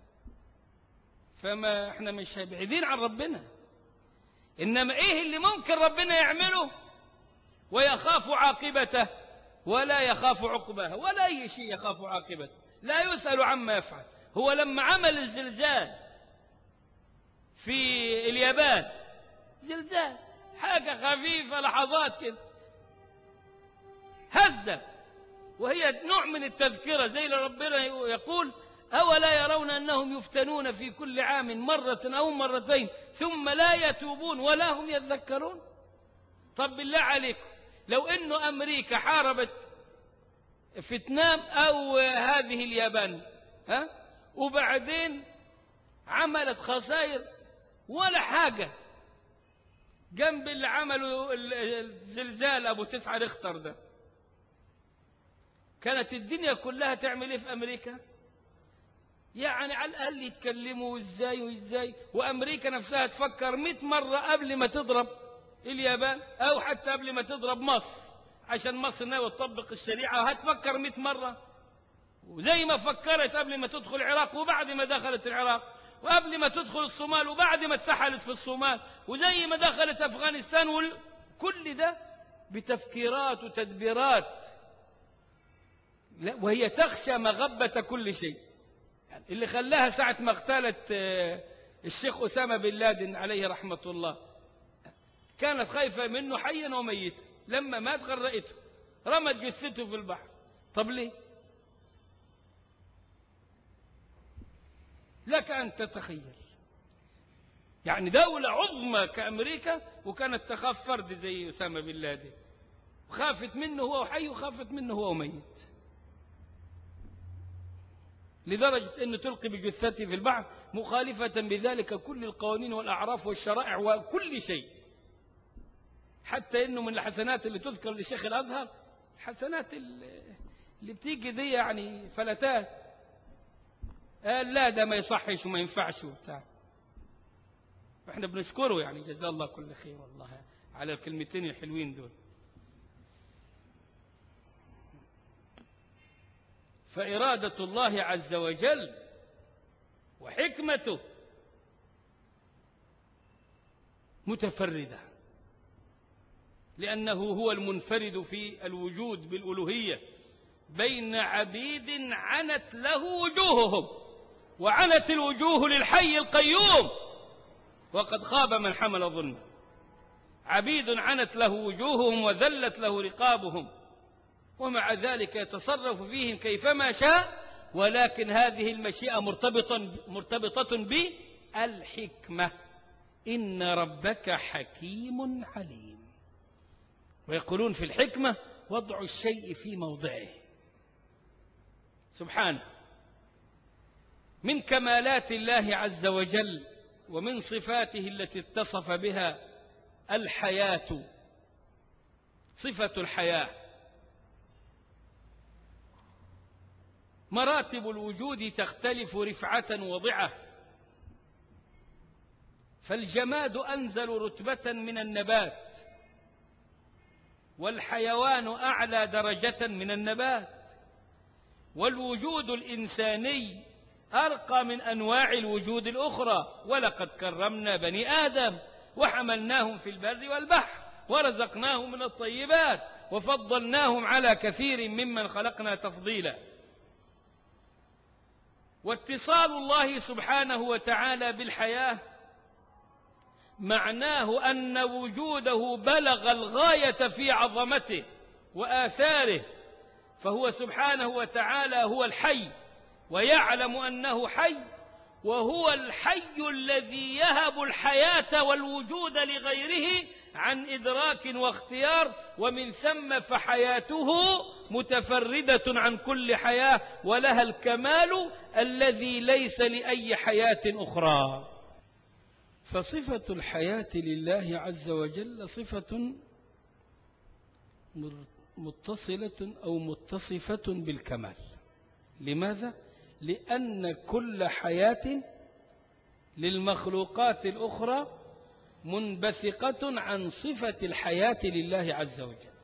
فما احنا مش بعيدين عن ربنا، إنما إيه اللي ممكن ربنا يعمله ويخاف عاقبته ولا يخاف عقباه ولا أي شيء يخاف عاقبته، لا يسأل عما يفعل. هو لما عمل الزلزال في اليابان، زلزال حاجة خفيفة لحظات كده هزة، وهي نوع من التذكرة زي اللي ربنا يقول أولا يرون أنهم يفتنون في كل عام مرة أو مرتين ثم لا يتوبون ولا هم يذكرون. طب بالله عليكم لو أنه أمريكا حاربت فيتنام أو هذه اليابان ها وبعدين عملت خسائر ولا حاجة جنب اللي عملوا الزلزال أبو تسعة ريختر ده، كانت الدنيا كلها تعمل إيه في أمريكا؟ يعني على الأقل يتكلموا إزاي وإزاي، وأمريكا نفسها تفكر مئة مرة قبل ما تضرب اليابان أو حتى قبل ما تضرب مصر، عشان مصر ناوية تطبق الشريعة هتفكر مئة مرة، وزي ما فكرت قبل ما تدخل العراق وبعد ما دخلت العراق، وقبل ما تدخل الصومال وبعد ما اتسحلت في الصومال، وزي ما دخلت أفغانستان، وكل ده بتفكيرات وتدبيرات، وهي تخشى مغبة كل شيء. يعني اللي خلاها ساعة ما اغتالت الشيخ أسامة بن لادن عليه رحمة الله كانت خايفة منه حيا وميتا، لما مات غرقته رمت جثته في البحر. طب ليه؟ لك أن تتخيل يعني دولة عظمى كأمريكا وكانت تخاف فرد زي أسامة بن لادن، وخافت منه هو حي وخافت منه هو ميت، لدرجة أنه تلقي بجثته في البحر مخالفة بذلك كل القوانين والأعراف والشرائع وكل شيء. حتى أنه من الحسنات اللي تذكر للشيخ الأزهر الحسنات اللي بتيجي دي يعني فلتات، قال لا ده ما يصحش وما ينفعش وبتاع، احنا بنشكره يعني جزاه الله كل خير والله على الكلمتين الحلوين دول. فإرادة الله عز وجل وحكمته متفردة، لأنه هو المنفرد في الوجود بالألوهية بين عبيد عنت له وجوههم، وعنت الوجوه للحي القيوم وقد خاب من حمل ظلما. عبيد عنت له وجوههم وذلت له رقابهم، ومع ذلك يتصرف فيهم كيفما شاء، ولكن هذه المشيئة مرتبطة, مرتبطة بالحكمة. إن ربك حكيم عليم. ويقولون في الحكمة وضع الشيء في موضعه سبحانه. من كمالات الله عز وجل ومن صفاته التي اتصف بها الحياة، صفة الحياة. مراتب الوجود تختلف رفعة وضعة، فالجماد أنزل رتبة من النبات، والحيوان أعلى درجة من النبات، والوجود الإنساني أرقى من أنواع الوجود الأخرى. ولقد كرمنا بني آدم وحملناهم في البر والبحر ورزقناهم من الطيبات وفضلناهم على كثير ممن خلقنا تفضيلا. واتصال الله سبحانه وتعالى بالحياة معناه أن وجوده بلغ الغاية في عظمته وآثاره، فهو سبحانه وتعالى هو الحي ويعلم أنه حي، وهو الحي الذي يهب الحياة والوجود لغيره عن إدراك واختيار، ومن ثم فحياته متفردة عن كل حياة ولها الكمال الذي ليس لأي حياة أخرى. فصفة الحياة لله عز وجل صفة متصلة أو متصفة بالكمال. لماذا؟ لأن كل حياة للمخلوقات الأخرى منبثقة عن صفة الحياة لله عز وجل.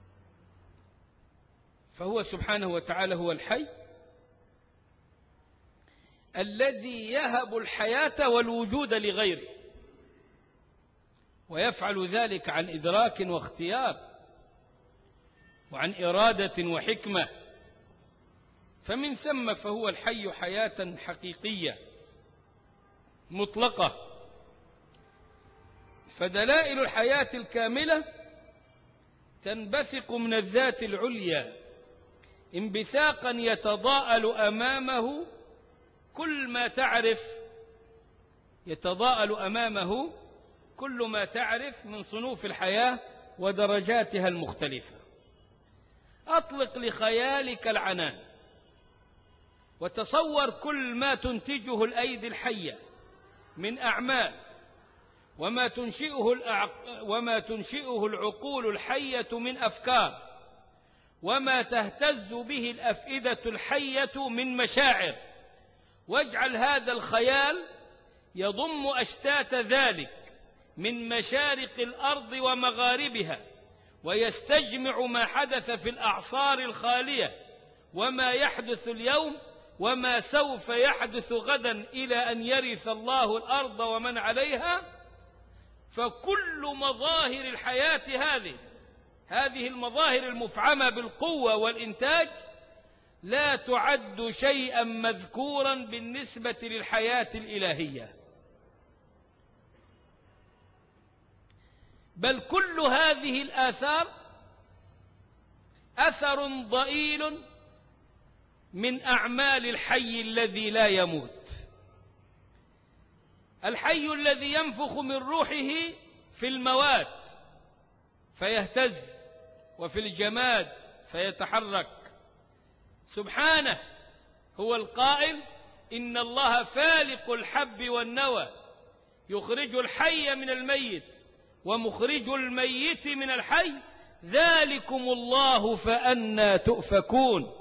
فهو سبحانه وتعالى هو الحي الذي يهب الحياة والوجود لغيره، ويفعل ذلك عن إدراك واختيار، وعن إرادة وحكمة، فمن ثم فهو الحي حياة حقيقية مطلقة. فدلائل الحياة الكاملة تنبثق من الذات العليا انبثاقا يتضاءل أمامه كل ما تعرف يتضاءل أمامه كل ما تعرف من صنوف الحياة ودرجاتها المختلفة. أطلق لخيالك العنان وتصور كل ما تنتجه الأيدي الحية من أعمال، وما تنشئه الأعق... وما تنشئه العقول الحية من أفكار، وما تهتز به الأفئدة الحية من مشاعر، واجعل هذا الخيال يضم أشتات ذلك من مشارق الأرض ومغاربها، ويستجمع ما حدث في الأعصار الخالية وما يحدث اليوم وما سوف يحدث غدا إلى أن يرث الله الأرض ومن عليها. فكل مظاهر الحياة هذه هذه المظاهر المفعمة بالقوة والإنتاج لا تعد شيئا مذكورا بالنسبة للحياة الإلهية، بل كل هذه الآثار أثر ضئيل من أعمال الحي الذي لا يموت، الحي الذي ينفخ من روحه في المواد فيهتز وفي الجماد فيتحرك. سبحانه هو القائل: إن الله فالق الحب والنوى يخرج الحي من الميت ومخرج الميت من الحي ذلكم الله فأنى تؤفكون.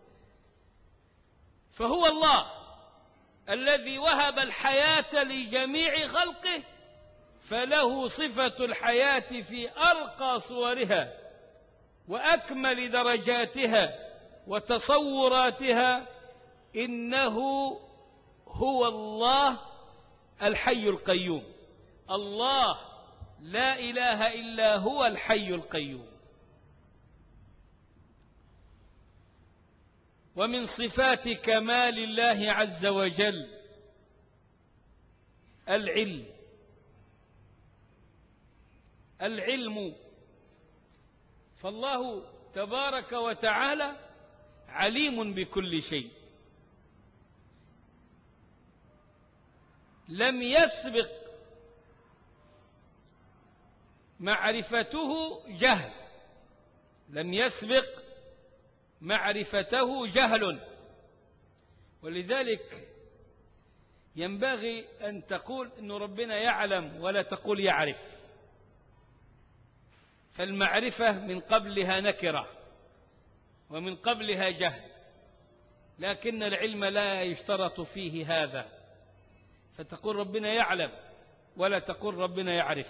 فهو الله الذي وهب الحياة لجميع خلقه، فله صفة الحياة في أرقى صورها وأكمل درجاتها وتصوراتها. إنه هو الله الحي القيوم، الله لا إله إلا هو الحي القيوم. ومن صفات كمال الله عز وجل العلم العلم فالله تبارك وتعالى عليم بكل شيء، لم يسبق معرفته جهل لم يسبق معرفته جهل ولذلك ينبغي أن تقول إن ربنا يعلم ولا تقول يعرف، فالمعرفة من قبلها نكرة ومن قبلها جهل، لكن العلم لا يشترط فيه هذا، فتقول ربنا يعلم ولا تقول ربنا يعرف.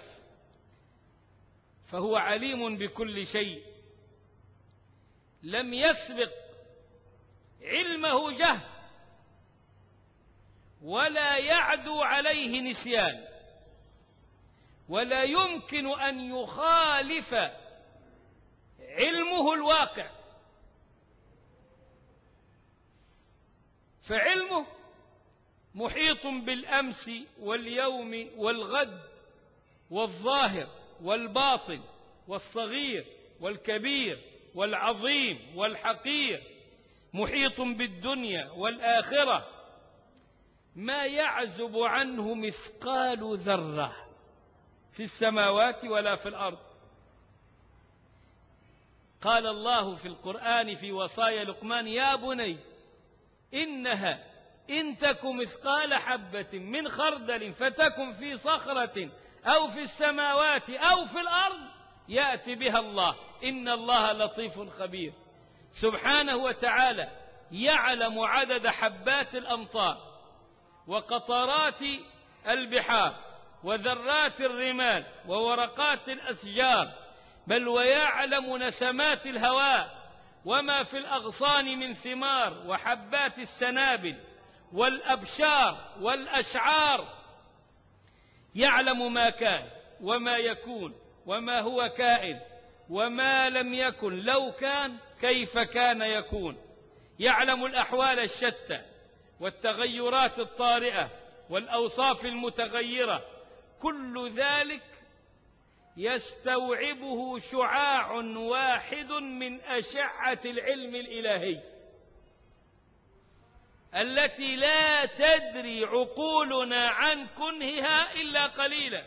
فهو عليم بكل شيء، لم يسبق علمه جهل ولا يعدو عليه نسيان، ولا يمكن أن يخالف علمه الواقع، فعلمه محيط بالأمس واليوم والغد والظاهر والباطن والصغير والكبير والعظيم والحقير، محيط بالدنيا والآخرة، ما يعزب عنه مثقال ذرة في السماوات ولا في الأرض. قال الله في القرآن في وصايا لقمان: يا بني إنها إن تك مثقال حبة من خردل فتكن في صخرة أو في السماوات أو في الأرض يأتي بها الله إن الله لطيف خبير. سبحانه وتعالى يعلم عدد حبات الأمطار وقطرات البحار وذرات الرمال وورقات الأشجار، بل ويعلم نسمات الهواء وما في الأغصان من ثمار وحبات السنابل والأبشار والأشعار، يعلم ما كان وما يكون وما هو كائن وما لم يكن لو كان كيف كان يكون، يعلم الأحوال الشتى والتغيرات الطارئة والأوصاف المتغيرة، كل ذلك يستوعبه شعاع واحد من أشعة العلم الإلهي التي لا تدري عقولنا عن كنهها إلا قليلا،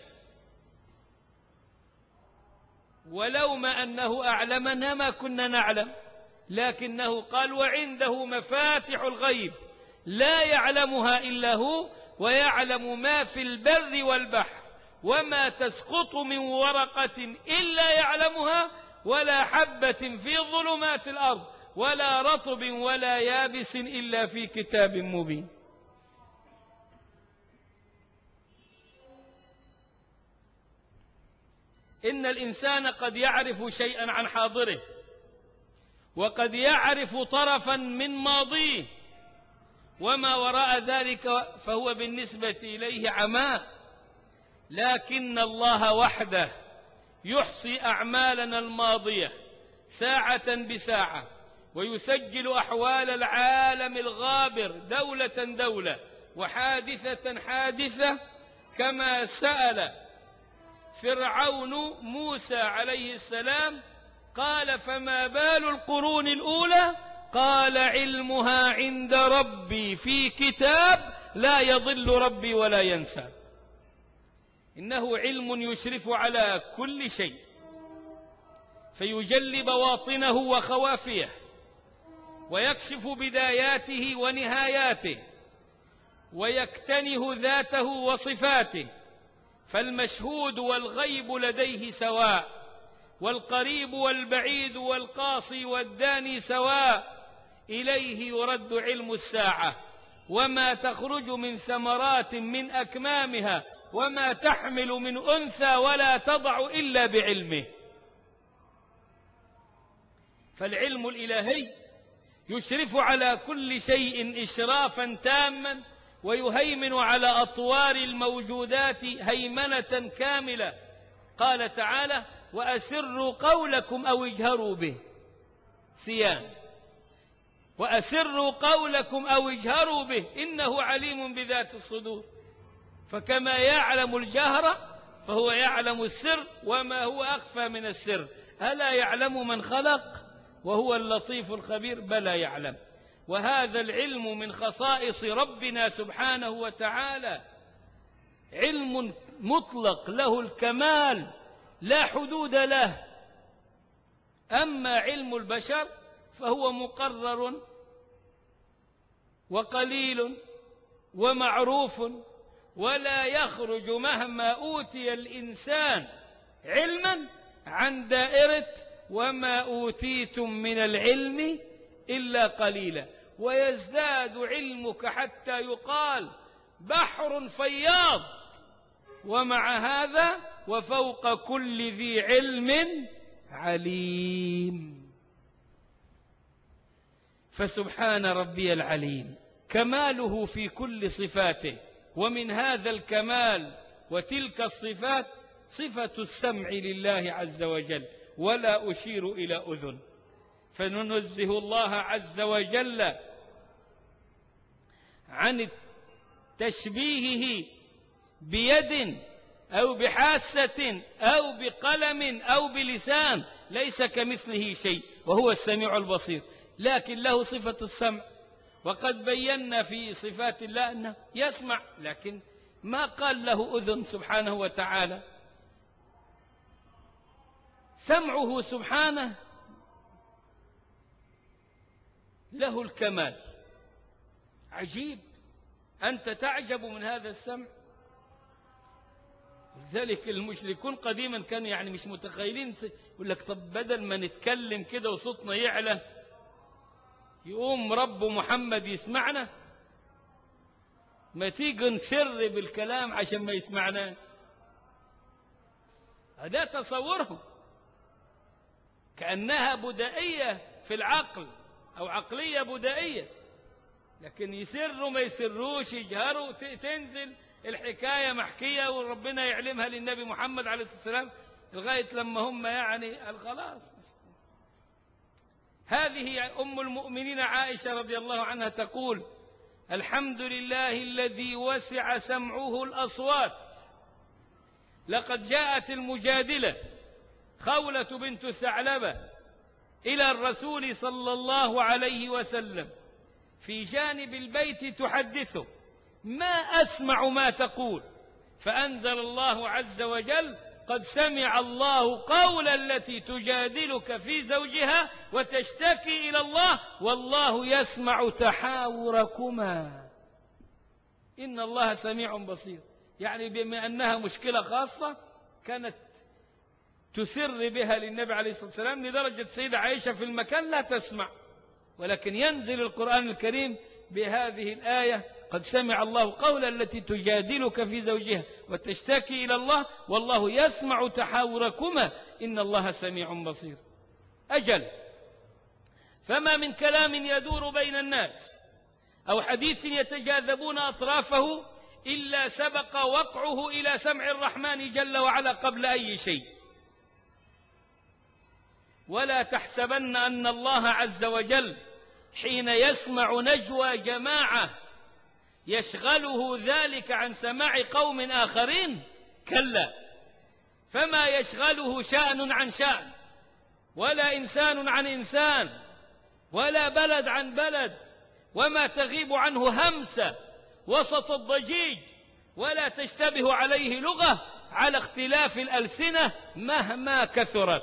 ولو ما أنه أعلمنا ما كنا نعلم، لكنه قال وعنده مفاتح الغيب لا يعلمها إلا هو، ويعلم ما في البر والبحر، وما تسقط من ورقة إلا يعلمها، ولا حبة في ظلمات الأرض، ولا رطب ولا يابس إلا في كتاب مبين. إن الإنسان قد يعرف شيئا عن حاضره، وقد يعرف طرفا من ماضيه، وما وراء ذلك فهو بالنسبة إليه عماء، لكن الله وحده يحصي أعمالنا الماضية ساعة بساعة، ويسجل أحوال العالم الغابر دولة دولة وحادثة حادثة، كما سأل فرعون موسى عليه السلام قال فما بال القرون الأولى؟ قال علمها عند ربي في كتاب لا يضل ربي ولا ينسى. إنه علم يشرف على كل شيء، فيجلي بواطنه وخوافيه، ويكشف بداياته ونهاياته، ويكتنه ذاته وصفاته، فالمشهود والغيب لديه سواء، والقريب والبعيد والقاصي والداني سواء، إليه يرد علم الساعة، وما تخرج من ثمرات من أكمامها، وما تحمل من أنثى ولا تضع إلا بعلمه. فالعلم الإلهي يشرف على كل شيء إشرافا تاما، ويهيمن على أطوار الموجودات هيمنة كاملة. قال تعالى وأسروا قولكم أو اجهروا به، سيان، وأسروا قولكم أو اجهروا به إنه عليم بذات الصدور. فكما يعلم الجهر فهو يعلم السر، وما هو أخفى من السر. ألا يعلم من خلق وهو اللطيف الخبير؟ بلى يعلم. وهذا العلم من خصائص ربنا سبحانه وتعالى، علم مطلق له الكمال لا حدود له. أما علم البشر فهو مقرر وقليل ومعروف، ولا يخرج مهما أوتي الإنسان علما عن دائرة وما أوتيتم من العلم إلا قليلا. ويزداد علمك حتى يقال بحر فياض، ومع هذا وفوق كل ذي علم عليم. فسبحان ربي العليم، كماله في كل صفاته. ومن هذا الكمال وتلك الصفات صفة السمع لله عز وجل، ولا أشير إلى أذن، فننزه الله عز وجل عن تشبيهه بيد أو بحاسة أو بقلم أو بلسان، ليس كمثله شيء وهو السميع البصير، لكن له صفة السمع. وقد بينا في صفات الله أنه يسمع، لكن ما قال له أذن سبحانه وتعالى. سمعه سبحانه له الكمال، عجيب، أنت تعجب من هذا السمع. لذلك المشركون قديما كانوا يعني مش متخيلين، يقول لك طب بدل ما نتكلم كده وصوتنا يعلى يقوم رب محمد يسمعنا، ما تيجي نسر بالكلام عشان ما يسمعناش. هذا تصورهم، كأنها بدائية في العقل أو عقلية بدائية، لكن يسروا ما يسروش، يجهروا، تنزل الحكاية محكية وربنا يعلمها للنبي محمد عليه الصلاة والسلام، لغاية لما هم يعني خلاص. هذه أم المؤمنين عائشة رضي الله عنها تقول: الحمد لله الذي وسع سمعه الأصوات. لقد جاءت المجادلة خولة بنت ثعلبة إلى الرسول صلى الله عليه وسلم في جانب البيت تحدثه: ما أسمع ما تقول. فأنزل الله عز وجل: قد سمع الله قول التي تجادلك في زوجها وتشتكي إلى الله والله يسمع تحاوركما إن الله سميع بصير. يعني بما أنها مشكلة خاصة كانت تسر بها للنبي عليه الصلاة والسلام، لدرجة سيدة عائشة في المكان لا تسمع، ولكن ينزل القرآن الكريم بهذه الآية: قد سمع الله قول التي تجادلك في زوجها وتشتكي إلى الله والله يسمع تحاوركما إن الله سميع بصير. أجل، فما من كلام يدور بين الناس أو حديث يتجاذبون أطرافه إلا سبق وقعه إلى سمع الرحمن جل وعلا قبل أي شيء. ولا تحسبن أن الله عز وجل حين يسمع نجوى جماعة يشغله ذلك عن سماع قوم آخرين، كلا، فما يشغله شأن عن شأن، ولا إنسان عن إنسان، ولا بلد عن بلد، وما تغيب عنه همسة وسط الضجيج، ولا تشتبه عليه لغة على اختلاف الألسنة مهما كثرت.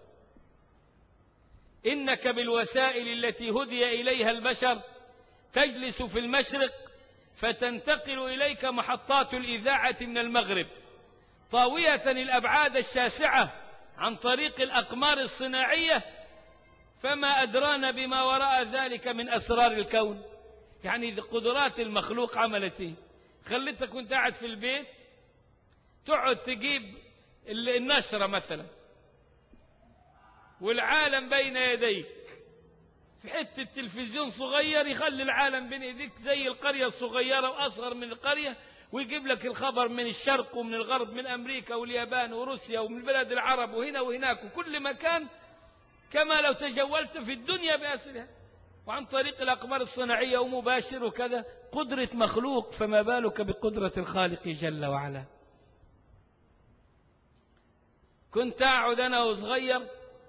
إنك بالوسائل التي هدي إليها البشر تجلس في المشرق فتنتقل إليك محطات الإذاعة من المغرب طاوية الأبعاد الشاسعة عن طريق الأقمار الصناعية، فما أدرانا بما وراء ذلك من أسرار الكون. يعني قدرات المخلوق عملت إيه؟ خليتك كنت قاعد في البيت تقعد تجيب النشرة مثلا والعالم بين يديك، في حتة تلفزيون صغير يخلي العالم بين يديك زي القرية الصغيرة وأصغر من القرية، ويجيب لك الخبر من الشرق ومن الغرب، من أمريكا واليابان وروسيا ومن بلاد العرب وهنا وهناك وكل مكان، كما لو تجولت في الدنيا بأسرها، وعن طريق الأقمار الصناعية ومباشر وكذا. قدرة مخلوق، فما بالك بقدرة الخالق جل وعلا. كنت أقعد أنا وصغير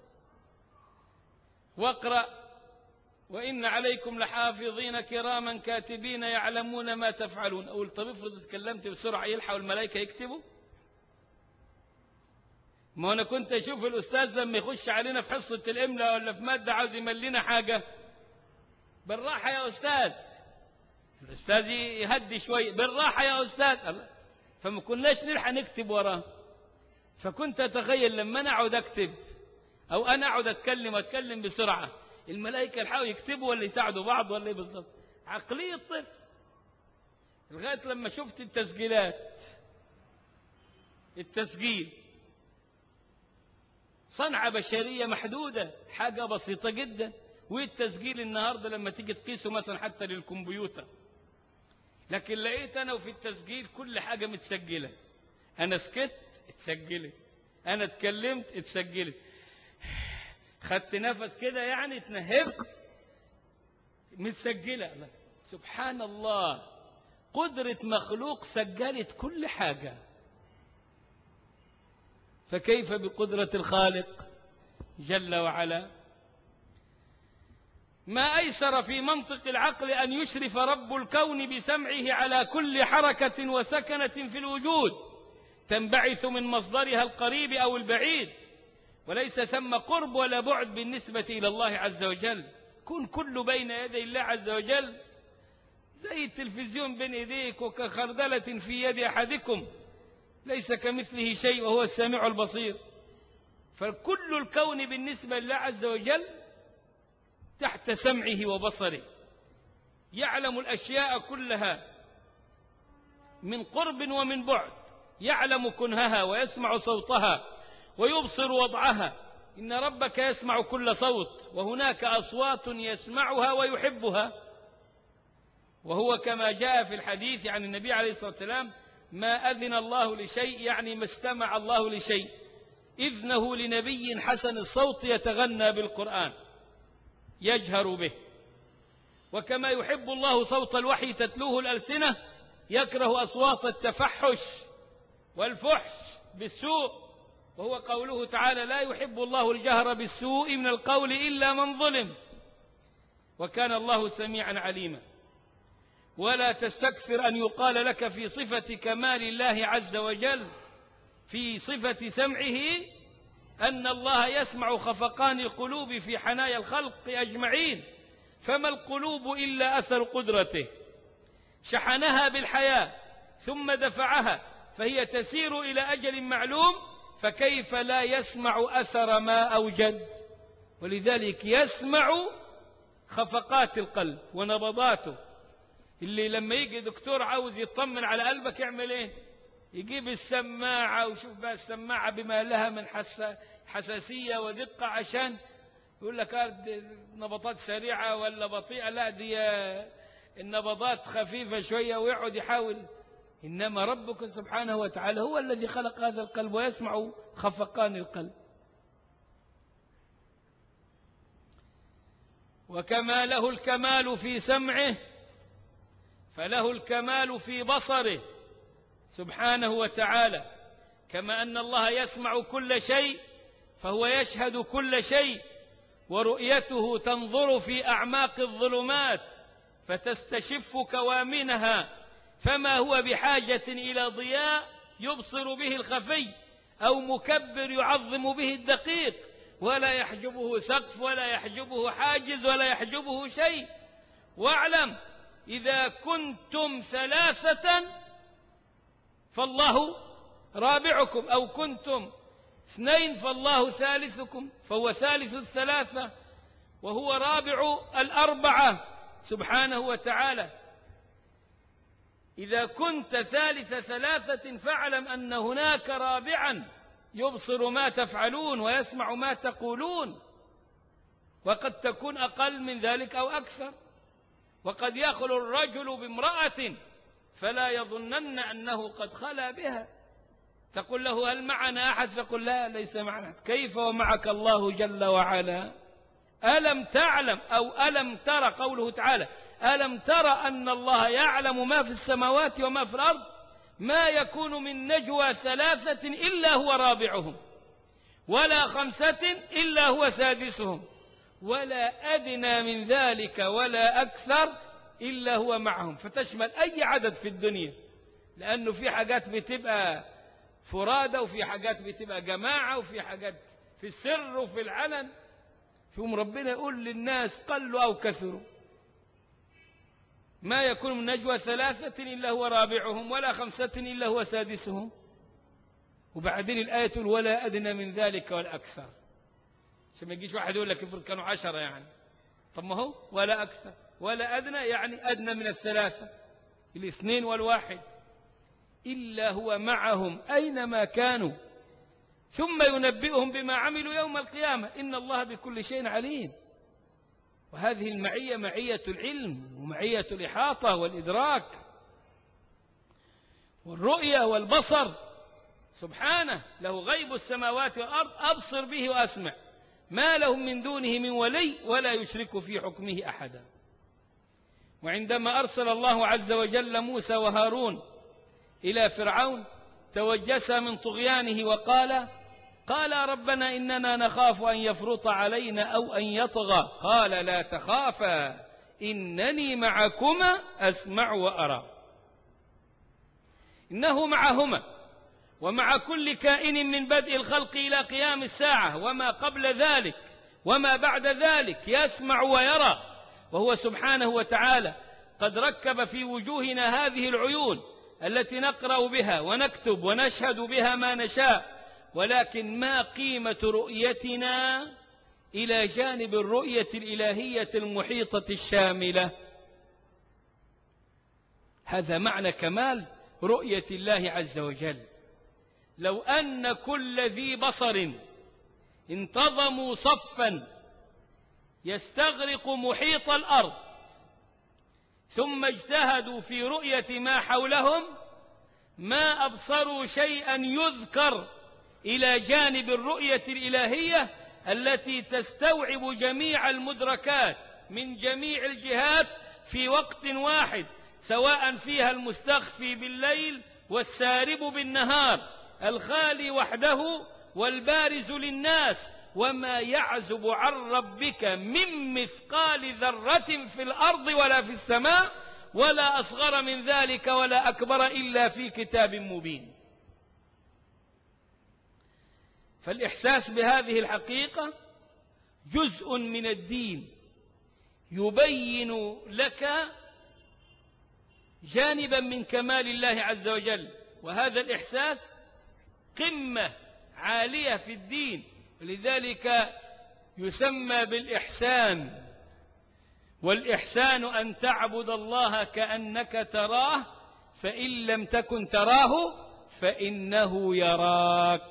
واقرأ: وإن عليكم لحافظين كراما كاتبين يعلمون ما تفعلون. أقول طب افرض اتكلمت بسرعة يلحقوا الملائكة يكتبوا؟ ما أنا كنت أشوف الأستاذ لما يخش علينا في حصة الإملاء ولا في مادة عاوز يملينا حاجة، بالراحة يا أستاذ، الأستاذ يهدي شوي، بالراحة يا أستاذ، فما كناش نلحق نكتب وراه. فكنت أتخيل لما أنا أقعد أكتب أو أنا أقعد أتكلم وأتكلم بسرعة، الملائكة يلحقوا يكتبوا ولا يساعدوا بعض ولا إيه بالظبط؟ عقلية طفل. لغاية لما شفت التسجيلات، التسجيل صنعة بشرية محدودة، حاجة بسيطة جدا. والتسجيل النهاردة لما تيجي تقيسه مثلا حتى للكمبيوتر، لكن لقيت أنا وفي التسجيل كل حاجة متسجلة. أنا سكت اتسجلت، أنا اتكلمت اتسجلت، خدت نفس كده يعني اتنهبت متسجلة. سبحان الله، قدرة مخلوق سجلت كل حاجة، فكيف بقدرة الخالق جل وعلا؟ ما أيسر في منطق العقل أن يشرف رب الكون بسمعه على كل حركة وسكنة في الوجود تنبعث من مصدرها القريب أو البعيد، وليس ثم قرب ولا بعد بالنسبة إلى الله عز وجل. كن كل بين يدي الله عز وجل زي التلفزيون بين يديك وكخردلة في يد أحدكم، ليس كمثله شيء وهو السميع البصير. فكل الكون بالنسبة لله عز وجل تحت سمعه وبصره، يعلم الأشياء كلها من قرب ومن بعد، يعلم كنهها ويسمع صوتها ويبصر وضعها. إن ربك يسمع كل صوت، وهناك أصوات يسمعها ويحبها. وهو كما جاء في الحديث عن النبي عليه الصلاة والسلام: ما أذن الله لشيء، يعني ما استمع الله لشيء، إذنه لنبي حسن الصوت يتغنى بالقرآن يجهر به. وكما يحب الله صوت الوحي تتلوه الألسنة، يكره أصوات التفحش والفحش بالسوء، وهو قوله تعالى: لا يحب الله الجهر بالسوء من القول إلا من ظلم، وكان الله سميعا عليما. ولا تستكثر أن يقال لك في صفة كمال الله عز وجل في صفة سمعه أن الله يسمع خفقان القلوب في حنايا الخلق أجمعين، فما القلوب إلا أثر قدرته، شحنها بالحياة ثم دفعها فهي تسير إلى أجل معلوم، فكيف لا يسمع أثر ما أوجد؟ ولذلك يسمع خفقات القلب ونبضاته. اللي لما يجي دكتور عاوز يطمن على قلبك يعمل ايه؟ يجيب السماعة وشوف بقى السماعة بما لها من حساسية ودقة عشان يقول لك نبضات سريعة ولا بطيئة، لا دي النبضات خفيفة شوية، ويقعد يحاول. إنما ربك سبحانه وتعالى هو الذي خلق هذا القلب ويسمع خفقان القلب. وكما له الكمال في سمعه فله الكمال في بصره سبحانه وتعالى. كما أن الله يسمع كل شيء فهو يشهد كل شيء، ورؤيته تنظر في أعماق الظلمات فتستشف كوامنها، فما هو بحاجة إلى ضياء يبصر به الخفي أو مكبر يعظم به الدقيق، ولا يحجبه سقف ولا يحجبه حاجز ولا يحجبه شيء. واعلم إذا كنتم ثلاثة فالله رابعكم، أو كنتم اثنين فالله ثالثكم، فهو ثالث الثلاثة وهو رابع الأربعة سبحانه وتعالى. إذا كنت ثالث ثلاثة فاعلم أن هناك رابعا يبصر ما تفعلون ويسمع ما تقولون، وقد تكون أقل من ذلك أو أكثر. وقد يخلو الرجل بامرأة فلا يظنن أنه قد خلا بها، تقول له هل معنا أحد؟ فقل لا ليس معنا. كيف ومعك الله جل وعلا؟ ألم تعلم أو ألم ترى، قوله تعالى ألم ترى أن الله يعلم ما في السماوات وما في الأرض، ما يكون من نجوى ثلاثة إلا هو رابعهم، ولا خمسة إلا هو سادسهم، ولا أدنى من ذلك ولا أكثر إلا هو معهم. فتشمل أي عدد في الدنيا، لأنه في حاجات بتبقى فرادى وفي حاجات بتبقى جماعة وفي حاجات في السر وفي العلن. فيهم ربنا يقول للناس قلوا أو كثروا ما يكون من نجوى ثلاثة إلا هو رابعهم ولا خمسة إلا هو سادسهم. وبعدين الآية تقول ولا أدنى من ذلك ولا أكثر، عشان ما يجيش واحد يقول لك افرض كانوا عشرة يعني، طب ما هو ولا أكثر ولا أدنى يعني أدنى من الثلاثة الاثنين والواحد، إلا هو معهم أينما كانوا ثم ينبئهم بما عملوا يوم القيامة إن الله بكل شيء عليم. وهذه المعية معية العلم ومعية الإحاطة والإدراك والرؤية والبصر سبحانه، له غيب السماوات والأرض أبصر به وأسمع، ما لهم من دونه من ولي ولا يشرك في حكمه أحدا. وعندما أرسل الله عز وجل موسى وهارون إلى فرعون توجس من طغيانه وقال قال ربنا إننا نخاف أن يفرط علينا أو أن يطغى، قال لا تخافا إنني معكما أسمع وأرى. إنه معهما ومع كل كائن من بدء الخلق إلى قيام الساعة وما قبل ذلك وما بعد ذلك يسمع ويرى. وهو سبحانه وتعالى قد ركب في وجوهنا هذه العيون التي نقرأ بها ونكتب ونشهد بها ما نشاء، ولكن ما قيمة رؤيتنا إلى جانب الرؤية الإلهية المحيطة الشاملة؟ هذا معنى كمال رؤية الله عز وجل. لو أن كل ذي بصر انتظموا صفا يستغرق محيط الأرض ثم اجتهدوا في رؤية ما حولهم ما أبصروا شيئا يذكر إلى جانب الرؤية الإلهية التي تستوعب جميع المدركات من جميع الجهات في وقت واحد، سواء فيها المستخفي بالليل والسارب بالنهار، الخالي وحده والبارز للناس، وما يعزب عن ربك من مثقال ذرة في الأرض ولا في السماء ولا أصغر من ذلك ولا أكبر إلا في كتاب مبين. فالإحساس بهذه الحقيقة جزء من الدين يبين لك جانبا من كمال الله عز وجل، وهذا الإحساس قمة عالية في الدين، ولذلك يسمى بالإحسان. والإحسان أن تعبد الله كأنك تراه، فإن لم تكن تراه فإنه يراك.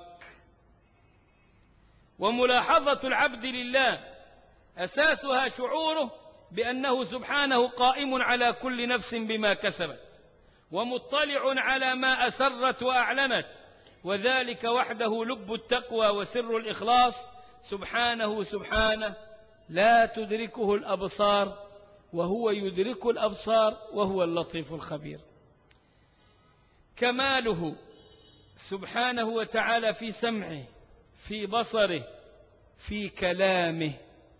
وملاحظة العبد لله أساسها شعوره بأنه سبحانه قائم على كل نفس بما كسبت، ومطلع على ما أسرت وأعلنت، وذلك وحده لب التقوى وسر الإخلاص. سبحانه سبحانه لا تدركه الأبصار وهو يدرك الأبصار وهو اللطيف الخبير. كماله سبحانه وتعالى في سمعه، في بصره، في كلامه.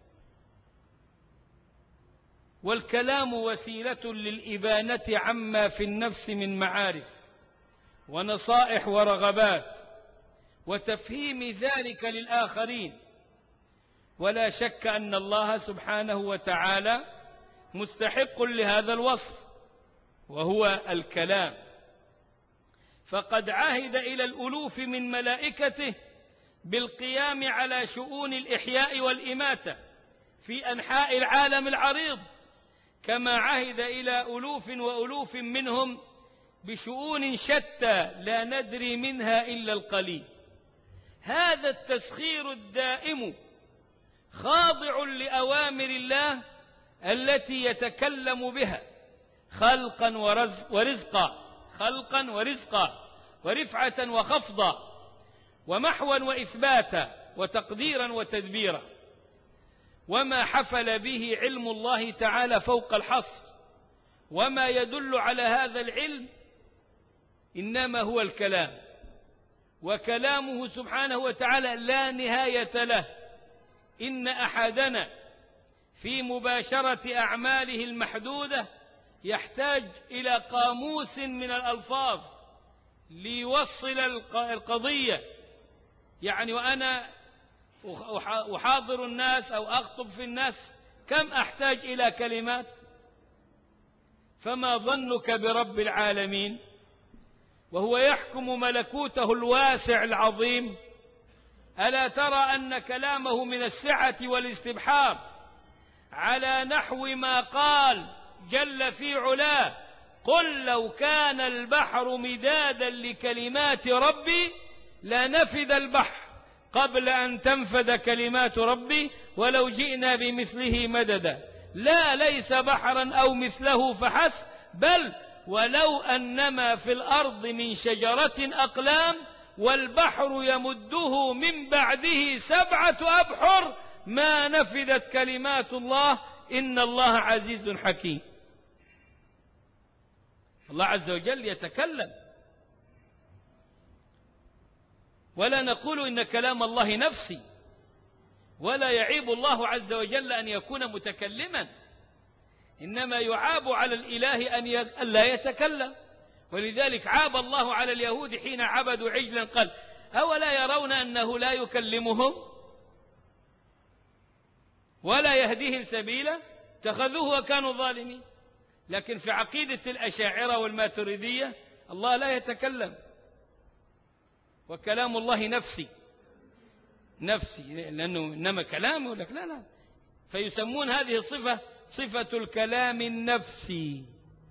والكلام وسيلة للإبانة عما في النفس من معارف ونصائح ورغبات وتفهيم ذلك للآخرين. ولا شك أن الله سبحانه وتعالى مستحق لهذا الوصف، وهو الكلام. فقد عهد إلى الألوف من ملائكته بالقيام على شؤون الإحياء والإماتة في أنحاء العالم العريض، كما عهد إلى ألوف وألوف منهم بشؤون شتى لا ندري منها إلا القليل. هذا التسخير الدائم خاضع لأوامر الله التي يتكلم بها خلقا ورزقا، خلقا ورزقا، ورفعة وخفضا، ومحوا وإثباتا، وتقديرا وتدبيرا. وما حفل به علم الله تعالى فوق الحصر، وما يدل على هذا العلم إنما هو الكلام. وكلامه سبحانه وتعالى لا نهاية له. إن أحدنا في مباشرة أعماله المحدودة يحتاج إلى قاموس من الألفاظ ليوصل القضية. يعني وأنا أحاضر الناس أو أخطب في الناس كم أحتاج إلى كلمات؟ فما ظنك برب العالمين وهو يحكم ملكوته الواسع العظيم؟ ألا ترى أن كلامه من السعة والاستبحار على نحو ما قال جل في علاه: قل لو كان البحر مدادا لكلمات ربي لنفد البحر قبل أن تنفد كلمات ربي ولو جئنا بمثله مددا. لا ليس بحرا أو مثله فحسب، بل ولو أنما في الأرض من شجرة أقلام والبحر يمده من بعده سبعة أبحر ما نفدت كلمات الله إن الله عزيز حكيم. الله عز وجل يتكلم، ولا نقول إن كلام الله نفسي، ولا يعيب الله عز وجل أن يكون متكلما، إنما يعاب على الإله أن لا يتكلم. ولذلك عاب الله على اليهود حين عبدوا عجلا، قال: أولا يرون أنه لا يكلمهم ولا يهديهم سبيلا، اتخذوه وكانوا ظالمين. لكن في عقيدة الأشاعرة والماتريدية الله لا يتكلم، وكلام الله نفسي نفسي لأنه إنما كلامه، يقول لك لا لا، فيسمون هذه الصفة صفة الكلام النفسي.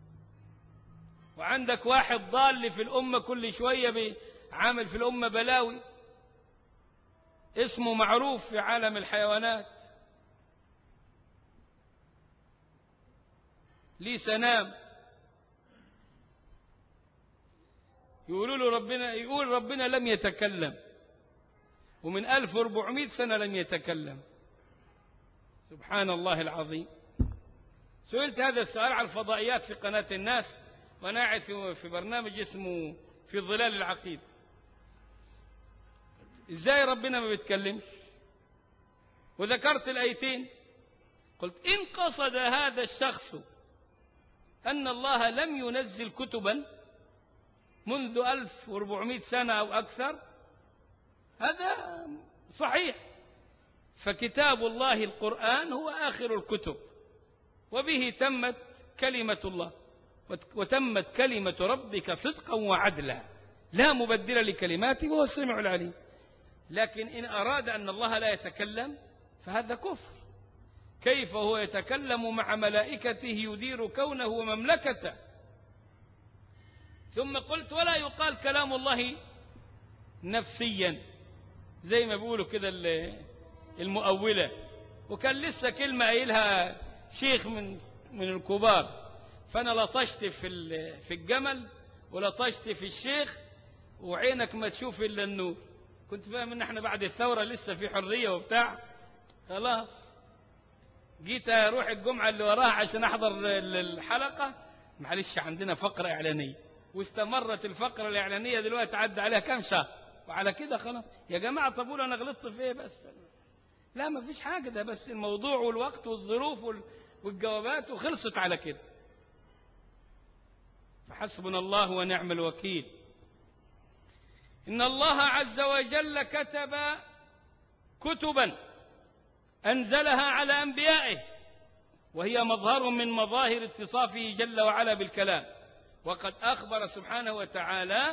وعندك واحد ضال في الأمة كل شوية عامل في الأمة بلاوي، اسمه معروف في عالم الحيوانات، لي سنام، يقولوا له ربنا، يقول ربنا لم يتكلم. ومن ألف وأربعمائة سنة لم يتكلم. سبحان الله العظيم. سئلت هذا السؤال على الفضائيات في قناة الناس، وأنا قاعد في برنامج اسمه في ظلال العقيد. إزاي ربنا ما بيتكلمش؟ وذكرت الآيتين، قلت إن قصد هذا الشخص أن الله لم ينزل كتبا منذ ألف وأربعمائة سنة أو أكثر، هذا صحيح، فكتاب الله القرآن هو آخر الكتب، وبه تمت كلمة الله، وتمت كلمة ربك صدقا وعدلا لا مبدل لكلماته وهو السميع العليم. لكن إن أراد أن الله لا يتكلم فهذا كفر. كيف هو يتكلم مع ملائكته يدير كونه ومملكته؟ ثم قلت ولا يقال كلام الله نفسيا زي ما بيقولوا كده المؤولة. وكان لسه كلمة قايلها شيخ من من الكبار، فأنا لطشت في في الجمل ولطشت في الشيخ، وعينك ما تشوف إلا النور. كنت فاهم إن احنا بعد الثورة لسه في حرية وبتاع، خلاص جيت أروح الجمعة اللي وراها عشان أحضر الحلقة، معلش عندنا فقرة إعلانية، واستمرت الفقرة الإعلانية دلوقتي عدى عليها كام شهر، وعلى كده خلاص يا جماعة. طب قولوا أنا غلطت في إيه؟ بس لا ما فيش حاجة، ده بس الموضوع والوقت والظروف والجوابات وخلصت على كده. فحسبنا الله ونعم الوكيل. إن الله عز وجل كتب كتبا أنزلها على أنبيائه، وهي مظهر من مظاهر اتصافه جل وعلا بالكلام. وقد أخبر سبحانه وتعالى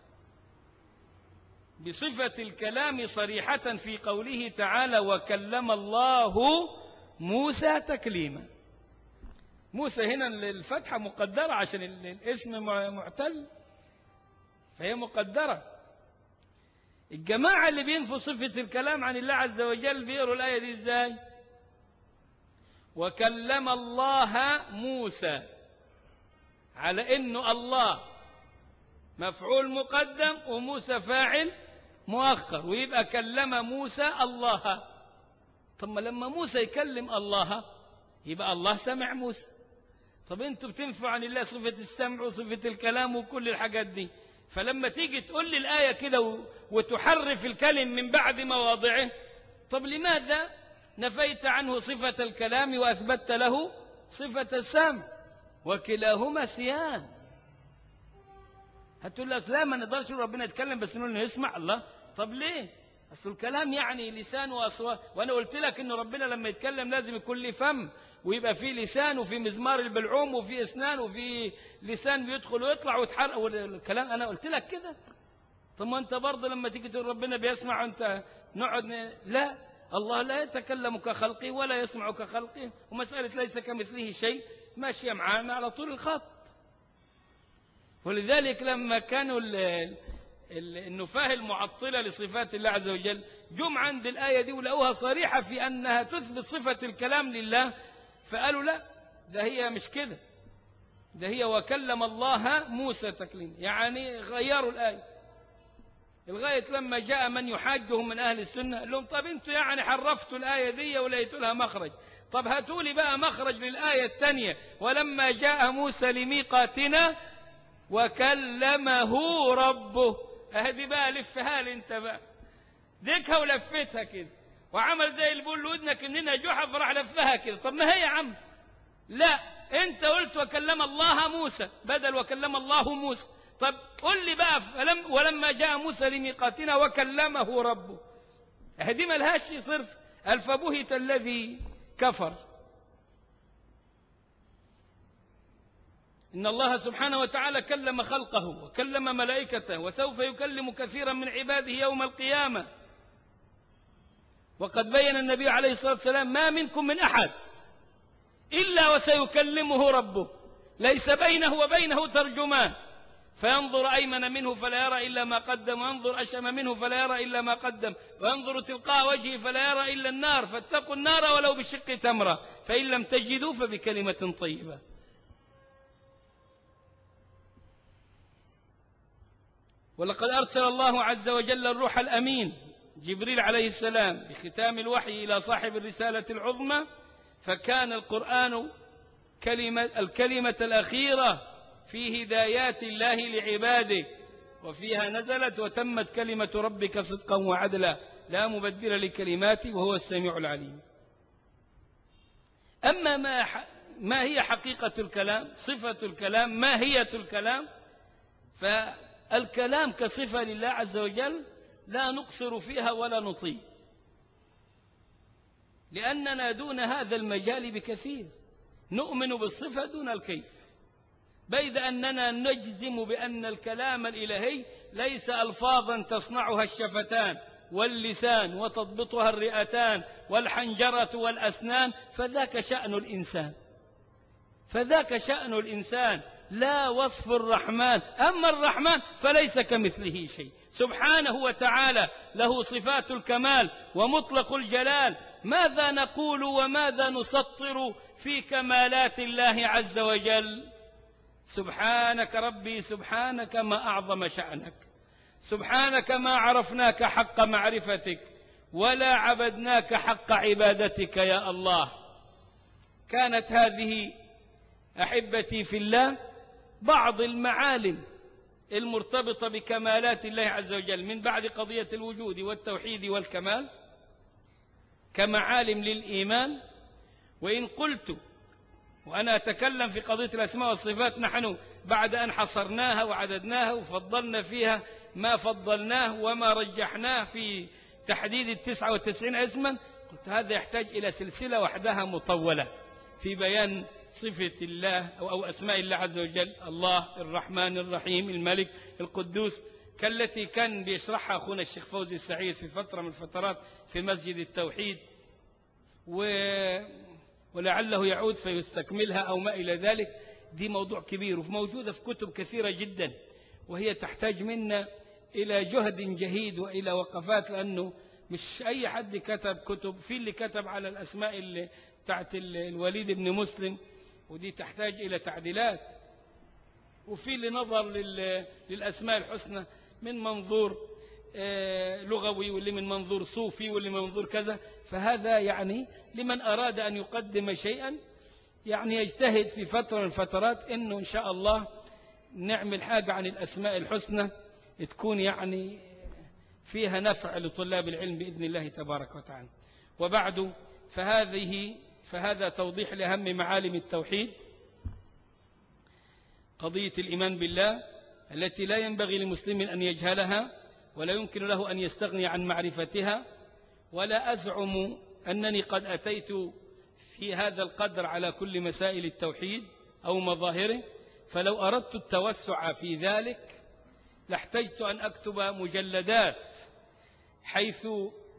بصفة الكلام صريحة في قوله تعالى وكلم الله موسى تكليما. موسى هنا الفتحة مقدرة عشان الاسم معتل، فهي مقدرة. الجماعة اللي بينفوا صفة الكلام عن الله عز وجل بيقروا الآية دي ازاي؟ وكلم الله موسى، على انه الله مفعول مقدم وموسى فاعل مؤخر، ويبقى كلم موسى الله. ثم لما موسى يكلم الله يبقى الله سمع موسى. طب انتوا بتنفوا عن الله صفة السمع وصفة الكلام وكل الحاجات دي، فلما تيجي تقول لي الآية كده وتحرف الكلم من بعد مواضعه، طب لماذا نفيت عنه صفة الكلام وأثبتت له صفة السمع؟ وكلاهما سيان. هتقول لي لا ما نقدرش ربنا يتكلم بس نقول له يسمع الله. طب ليه؟ أصل الكلام يعني لسان وأصوات، وأنا قلت لك إن ربنا لما يتكلم لازم يكون له فم، ويبقى فيه لسان وفي مزمار البلعوم وفي أسنان وفي لسان بيدخل ويطلع ويتحرك والكلام. أنا قلت لك كده. طب ما أنت برضه لما تيجي تقول ربنا بيسمع وأنت نقعد ن... لا، الله لا يتكلم كخلقه ولا يسمع كخلقه، ومسألة ليس كمثله شيء ماشية معانا على طول الخط. ولذلك لما كانوا النفاه المعطلة لصفات الله عز وجل جم عند الآية دي ولقوها صريحة في أنها تثبت صفة الكلام لله، فقالوا لا، ده هي مش كده، ده هي وكلم الله موسى تكليما، يعني غيروا الآية. لغاية لما جاء من يحاجهم من أهل السنة قال لهم طب انتوا يعني حرفتوا الآية دي ولقيتوا لها مخرج، طب هاتوا لي بقى مخرج للآية الثانية ولما جاء موسى لميقاتنا وكلمه ربه. اهدي بقى لفها لي انت بقى، ديكها ولفتها كده وعمل زي اللي بيقول لودنك اننا جحا فراح لفها كده. طب ما هي يا عم، لا انت قلت وكلم الله موسى بدل وكلم الله موسى. طب قل لي بقى فلم ولما جاء موسى لميقاتنا وكلمه ربه، اهدي ملهاش صرف. الفبهت الذي كفر. إن الله سبحانه وتعالى كلم خلقه وكلم ملائكته وسوف يكلم كثيرا من عباده يوم القيامة. وقد بين النبي عليه الصلاة والسلام ما منكم من أحد إلا وسيكلمه ربه، ليس بينه وبينه ترجمان، فينظر أيمن منه فلا يرى إلا ما قدم، وينظر أشأم منه فلا يرى إلا ما قدم، وينظر تلقاء وجهه فلا يرى إلا النار، فاتقوا النار ولو بشق تمرة، فإن لم تجدوا فبكلمة طيبة. ولقد أرسل الله عز وجل الروح الأمين جبريل عليه السلام بختام الوحي إلى صاحب الرسالة العظمى، فكان القرآن كلمة الكلمة الأخيرة في هدايات الله لعباده، وفيها نزلت وتمت كلمة ربك صدقا وعدلا لا مبدل لكلماته وهو السميع العليم. أما ما, ما هي حقيقة الكلام، صفة الكلام، ماهية الكلام، فالكلام كصفة لله عز وجل لا نقصر فيها ولا نطيل، لأننا دون هذا المجال بكثير، نؤمن بالصفة دون الكيف، بيد أننا نجزم بأن الكلام الإلهي ليس ألفاظا تصنعها الشفتان واللسان وتضبطها الرئتان والحنجرة والأسنان، فذاك شأن الإنسان، فذاك شأن الإنسان لا وصف الرحمن. أما الرحمن فليس كمثله شيء سبحانه وتعالى، له صفات الكمال ومطلق الجلال. ماذا نقول وماذا نسطر في كمالات الله عز وجل؟ سبحانك ربي سبحانك ما أعظم شأنك، سبحانك ما عرفناك حق معرفتك ولا عبدناك حق عبادتك يا الله. كانت هذه أحبتي في الله بعض المعالم المرتبطة بكمالات الله عز وجل من بعد قضية الوجود والتوحيد والكمال كمعالم للإيمان. وإن قلت وأنا أتكلم في قضية الأسماء والصفات، نحن بعد أن حصرناها وعددناها وفضلنا فيها ما فضلناه وما رجحناه في تحديد التسعة وتسعين اسما، قلت هذا يحتاج إلى سلسلة وحدها مطولة في بيان صفة الله أو أسماء الله عز وجل، الله الرحمن الرحيم الملك القدوس، كالتي كان بيشرحها أخونا الشيخ فوزي السعيد في فترة من الفترات في مسجد التوحيد، و... ولعله يعود فيستكملها أو ما إلى ذلك. دي موضوع كبير وموجودة في كتب كثيرة جدا، وهي تحتاج منا إلى جهد جهيد وإلى وقفات، لأنه مش أي حد كتب كتب. في اللي كتب على الأسماء اللي بتاعت الوليد بن مسلم ودي تحتاج إلى تعديلات، وفي اللي نظر للأسماء الحسنى من منظور لغوي واللي من منظور صوفي واللي من منظور كذا. فهذا يعني لمن أراد أن يقدم شيئا يعني يجتهد في فترة من الفترات إنه إن شاء الله نعمل حاجة عن الأسماء الحسنى تكون يعني فيها نفع لطلاب العلم بإذن الله تبارك وتعالى. وبعد فهذه فهذا توضيح لأهم معالم التوحيد، قضية الإيمان بالله التي لا ينبغي لمسلم أن يجهلها ولا يمكن له أن يستغني عن معرفتها. ولا أزعم أنني قد أتيت في هذا القدر على كل مسائل التوحيد أو مظاهره، فلو أردت التوسع في ذلك لاحتجت أن أكتب مجلدات، حيث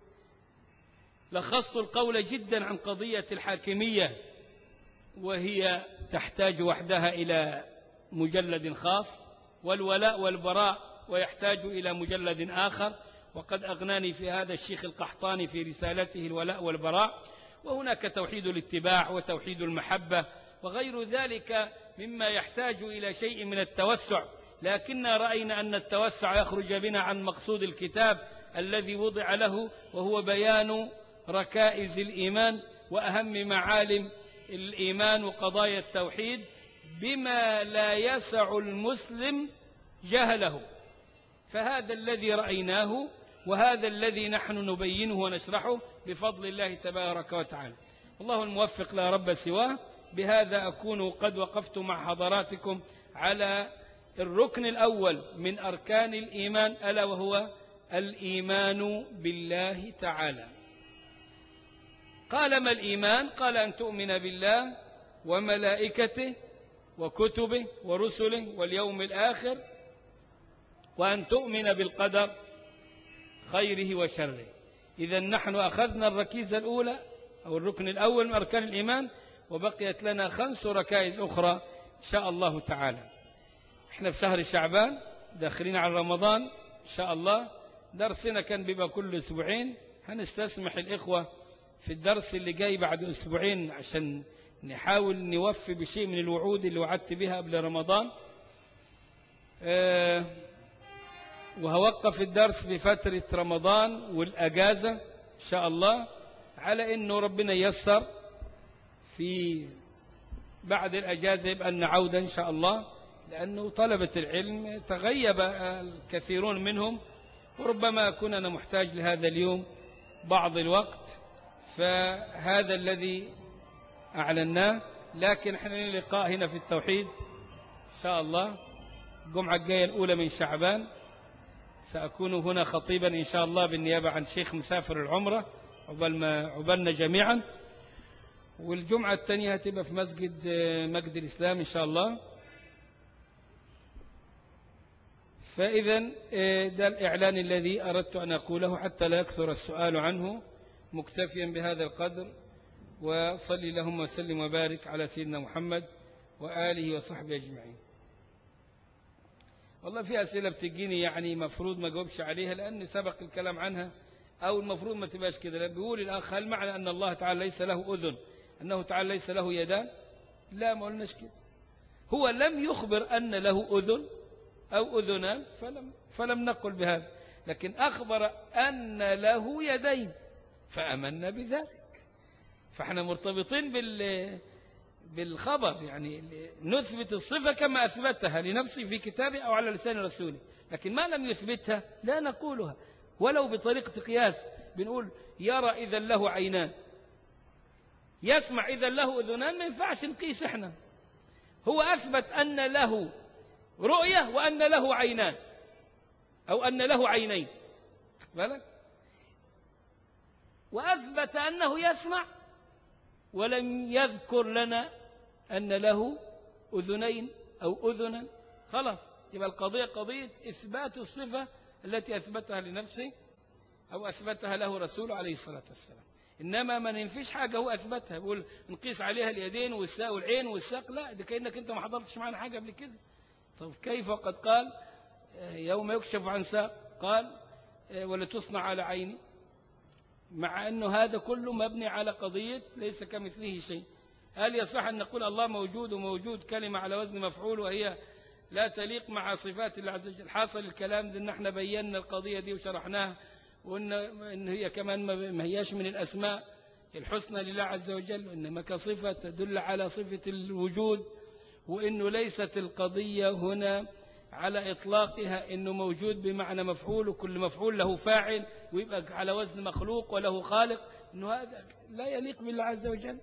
لخصت القول جدا عن قضية الحاكمية، وهي تحتاج وحدها إلى مجلد خاص، والولاء والبراء ويحتاج إلى مجلد آخر، وقد أغناني في هذا الشيخ القحطاني في رسالته الولاء والبراء. وهناك توحيد الاتباع وتوحيد المحبة وغير ذلك مما يحتاج إلى شيء من التوسع، لكننا رأينا أن التوسع يخرج بنا عن مقصود الكتاب الذي وضع له، وهو بيان ركائز الإيمان وأهم معالم الإيمان وقضايا التوحيد بما لا يسع المسلم جهله. فهذا الذي رأيناه وهذا الذي نحن نبينه ونشرحه بفضل الله تبارك وتعالى. الله الموفق لا رب سواه. بهذا أكون قد وقفت مع حضراتكم على الركن الأول من أركان الإيمان، ألا وهو الإيمان بالله تعالى. قال ما الإيمان؟ قال أن تؤمن بالله وملائكته وكتبه ورسله واليوم الآخر، وأن تؤمن بالقدر خيره وشره. إذا نحن أخذنا الركيزة الأولى أو الركن الأول من أركان الإيمان، وبقيت لنا خمس ركائز أخرى إن شاء الله تعالى. إحنا في شهر شعبان داخلين على رمضان إن شاء الله. درسنا كان بيبقى كل أسبوعين، هنستسمح الإخوة في الدرس اللي جاي بعد أسبوعين عشان نحاول نوفي بشيء من الوعود اللي وعدت بها قبل رمضان. آه وهوقف الدرس في فترة رمضان والأجازة إن شاء الله، على أنه ربنا ييسر في بعد الأجازة يبقى لنا عودة إن شاء الله، لأنه طلبة العلم تغيب الكثيرون منهم، وربما أكون أنا محتاج لهذا اليوم بعض الوقت، فهذا الذي أعلناه. لكن احنا لنا لقاء هنا في التوحيد إن شاء الله الجمعة الجاية الأولى من شعبان، سأكون هنا خطيبا إن شاء الله بالنيابة عن شيخ مسافر العمرة عقبال ما عقبالنا جميعا، والجمعة الثانية هتبقى في مسجد مجد الإسلام إن شاء الله. فإذا ده الإعلان الذي أردت أن أقوله حتى لا يكثر السؤال عنه، مكتفيا بهذا القدر، وصلي اللهم وسلم وبارك على سيدنا محمد وآله وصحبه أجمعين. والله في أسئلة بتجيني يعني مفروض ما جاوبش عليها لأن سبق الكلام عنها، أو المفروض ما تبقاش كده. بيقول الأخ هل معنى أن الله تعالى ليس له أذن أنه تعالى ليس له يدان؟ لا، ما قلناش كده. هو لم يخبر أن له أذن أو أذنان فلم, فلم نقل بهذا، لكن أخبر أن له يدين فأمنا بذلك. فاحنا مرتبطين بال بالخبر، يعني نثبت الصفة كما أثبتها لنفسه في كتابه أو على لسان رسوله، لكن ما لم يثبتها لا نقولها ولو بطريقة قياس. بنقول يرى إذا له عينان، يسمع إذا له أذنان، ما ينفعش نقيس احنا. هو أثبت أن له رؤية وأن له عينان أو أن له عينين بالك، وأثبت أنه يسمع ولم يذكر لنا أن له أذنين أو أذنا. خلاص يبقى القضية قضية إثبات الصفة التي أثبتها لنفسه أو أثبتها له رسوله عليه الصلاة والسلام. إنما ما ننفيش حاجة هو أثبتها، بيقول نقيس عليها اليدين والساق والعين والساق، لا ده كأنك أنت ما حضرتش معنا حاجة قبل كده. طب كيف وقد قال يوم يكشف عن ساق قال ولا تصنع على عيني، مع أنه هذا كله مبني على قضية ليس كمثله شيء. هل يصح أن نقول الله موجود وموجود كلمة على وزن مفعول وهي لا تليق مع صفات الله عز وجل؟ حاصل الكلام ده ان احنا بينا القضية دي وشرحناها، وان إن هي كمان ما هياش من الأسماء الحسنى لله عز وجل، إنما كصفة تدل على صفة الوجود، وإنه ليست القضية هنا على إطلاقها إنه موجود بمعنى مفعول وكل مفعول له فاعل ويبقى على وزن مخلوق وله خالق، إنه هذا لا يليق بالله عز وجل.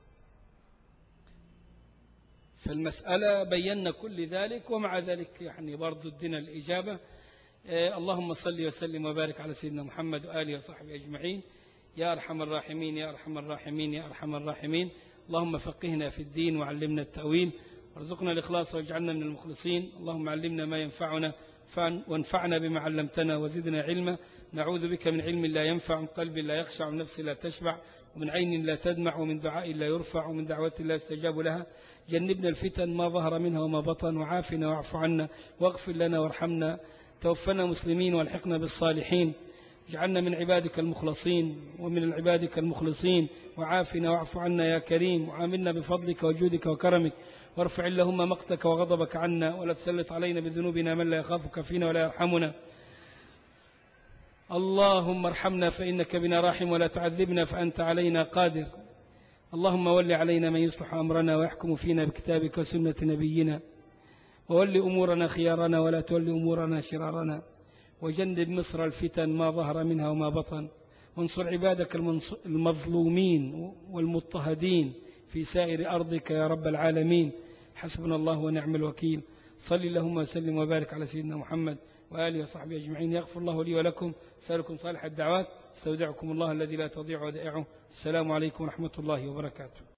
فالمسألة بينا كل ذلك، ومع ذلك يعني برضو ادينا الإجابة. آه اللهم صل وسلم وبارك على سيدنا محمد وآله وصحبه أجمعين. يا أرحم الراحمين يا أرحم الراحمين يا أرحم الراحمين. اللهم فقهنا في الدين وعلمنا التأويل وارزقنا الإخلاص واجعلنا من المخلصين. اللهم علمنا ما ينفعنا وانفعنا بما علمتنا وزدنا علما. نعوذ بك من علم لا ينفع، من قلب لا يخشع، ومن نفس لا تشبع، ومن عين لا تدمع، ومن دعاء لا يرفع، ومن دعوة لا يستجاب لها. جنبنا الفتن ما ظهر منها وما بطن، وعافنا واعف عنا واغفر لنا وارحمنا. توفنا مسلمين والحقنا بالصالحين. اجعلنا من عبادك المخلصين ومن عبادك المخلصين، وعافنا واعف عنا يا كريم، وعاملنا بفضلك وجودك وكرمك. وارفع اللهم مقتك وغضبك عنا، ولا تسلط علينا بذنوبنا من لا يخافك فينا ولا يرحمنا. اللهم ارحمنا فإنك بنا راحم، ولا تعذبنا فأنت علينا قادر. اللهم ول علينا من يصلح أمرنا ويحكم فينا بكتابك وسنة نبينا، وول أمورنا خيارنا ولا تول أمورنا شرارنا. وجنب مصر الفتن ما ظهر منها وما بطن، وانصر عبادك المظلومين والمضطهدين في سائر أرضك يا رب العالمين. حسبنا الله ونعم الوكيل. صل اللهم وسلم وبارك على سيدنا محمد وآله وصحبه أجمعين. يغفر الله لي ولكم، سألكم صالح الدعوات. استودعكم الله الذي لا تضيع ودائعه. السلام عليكم ورحمة الله وبركاته.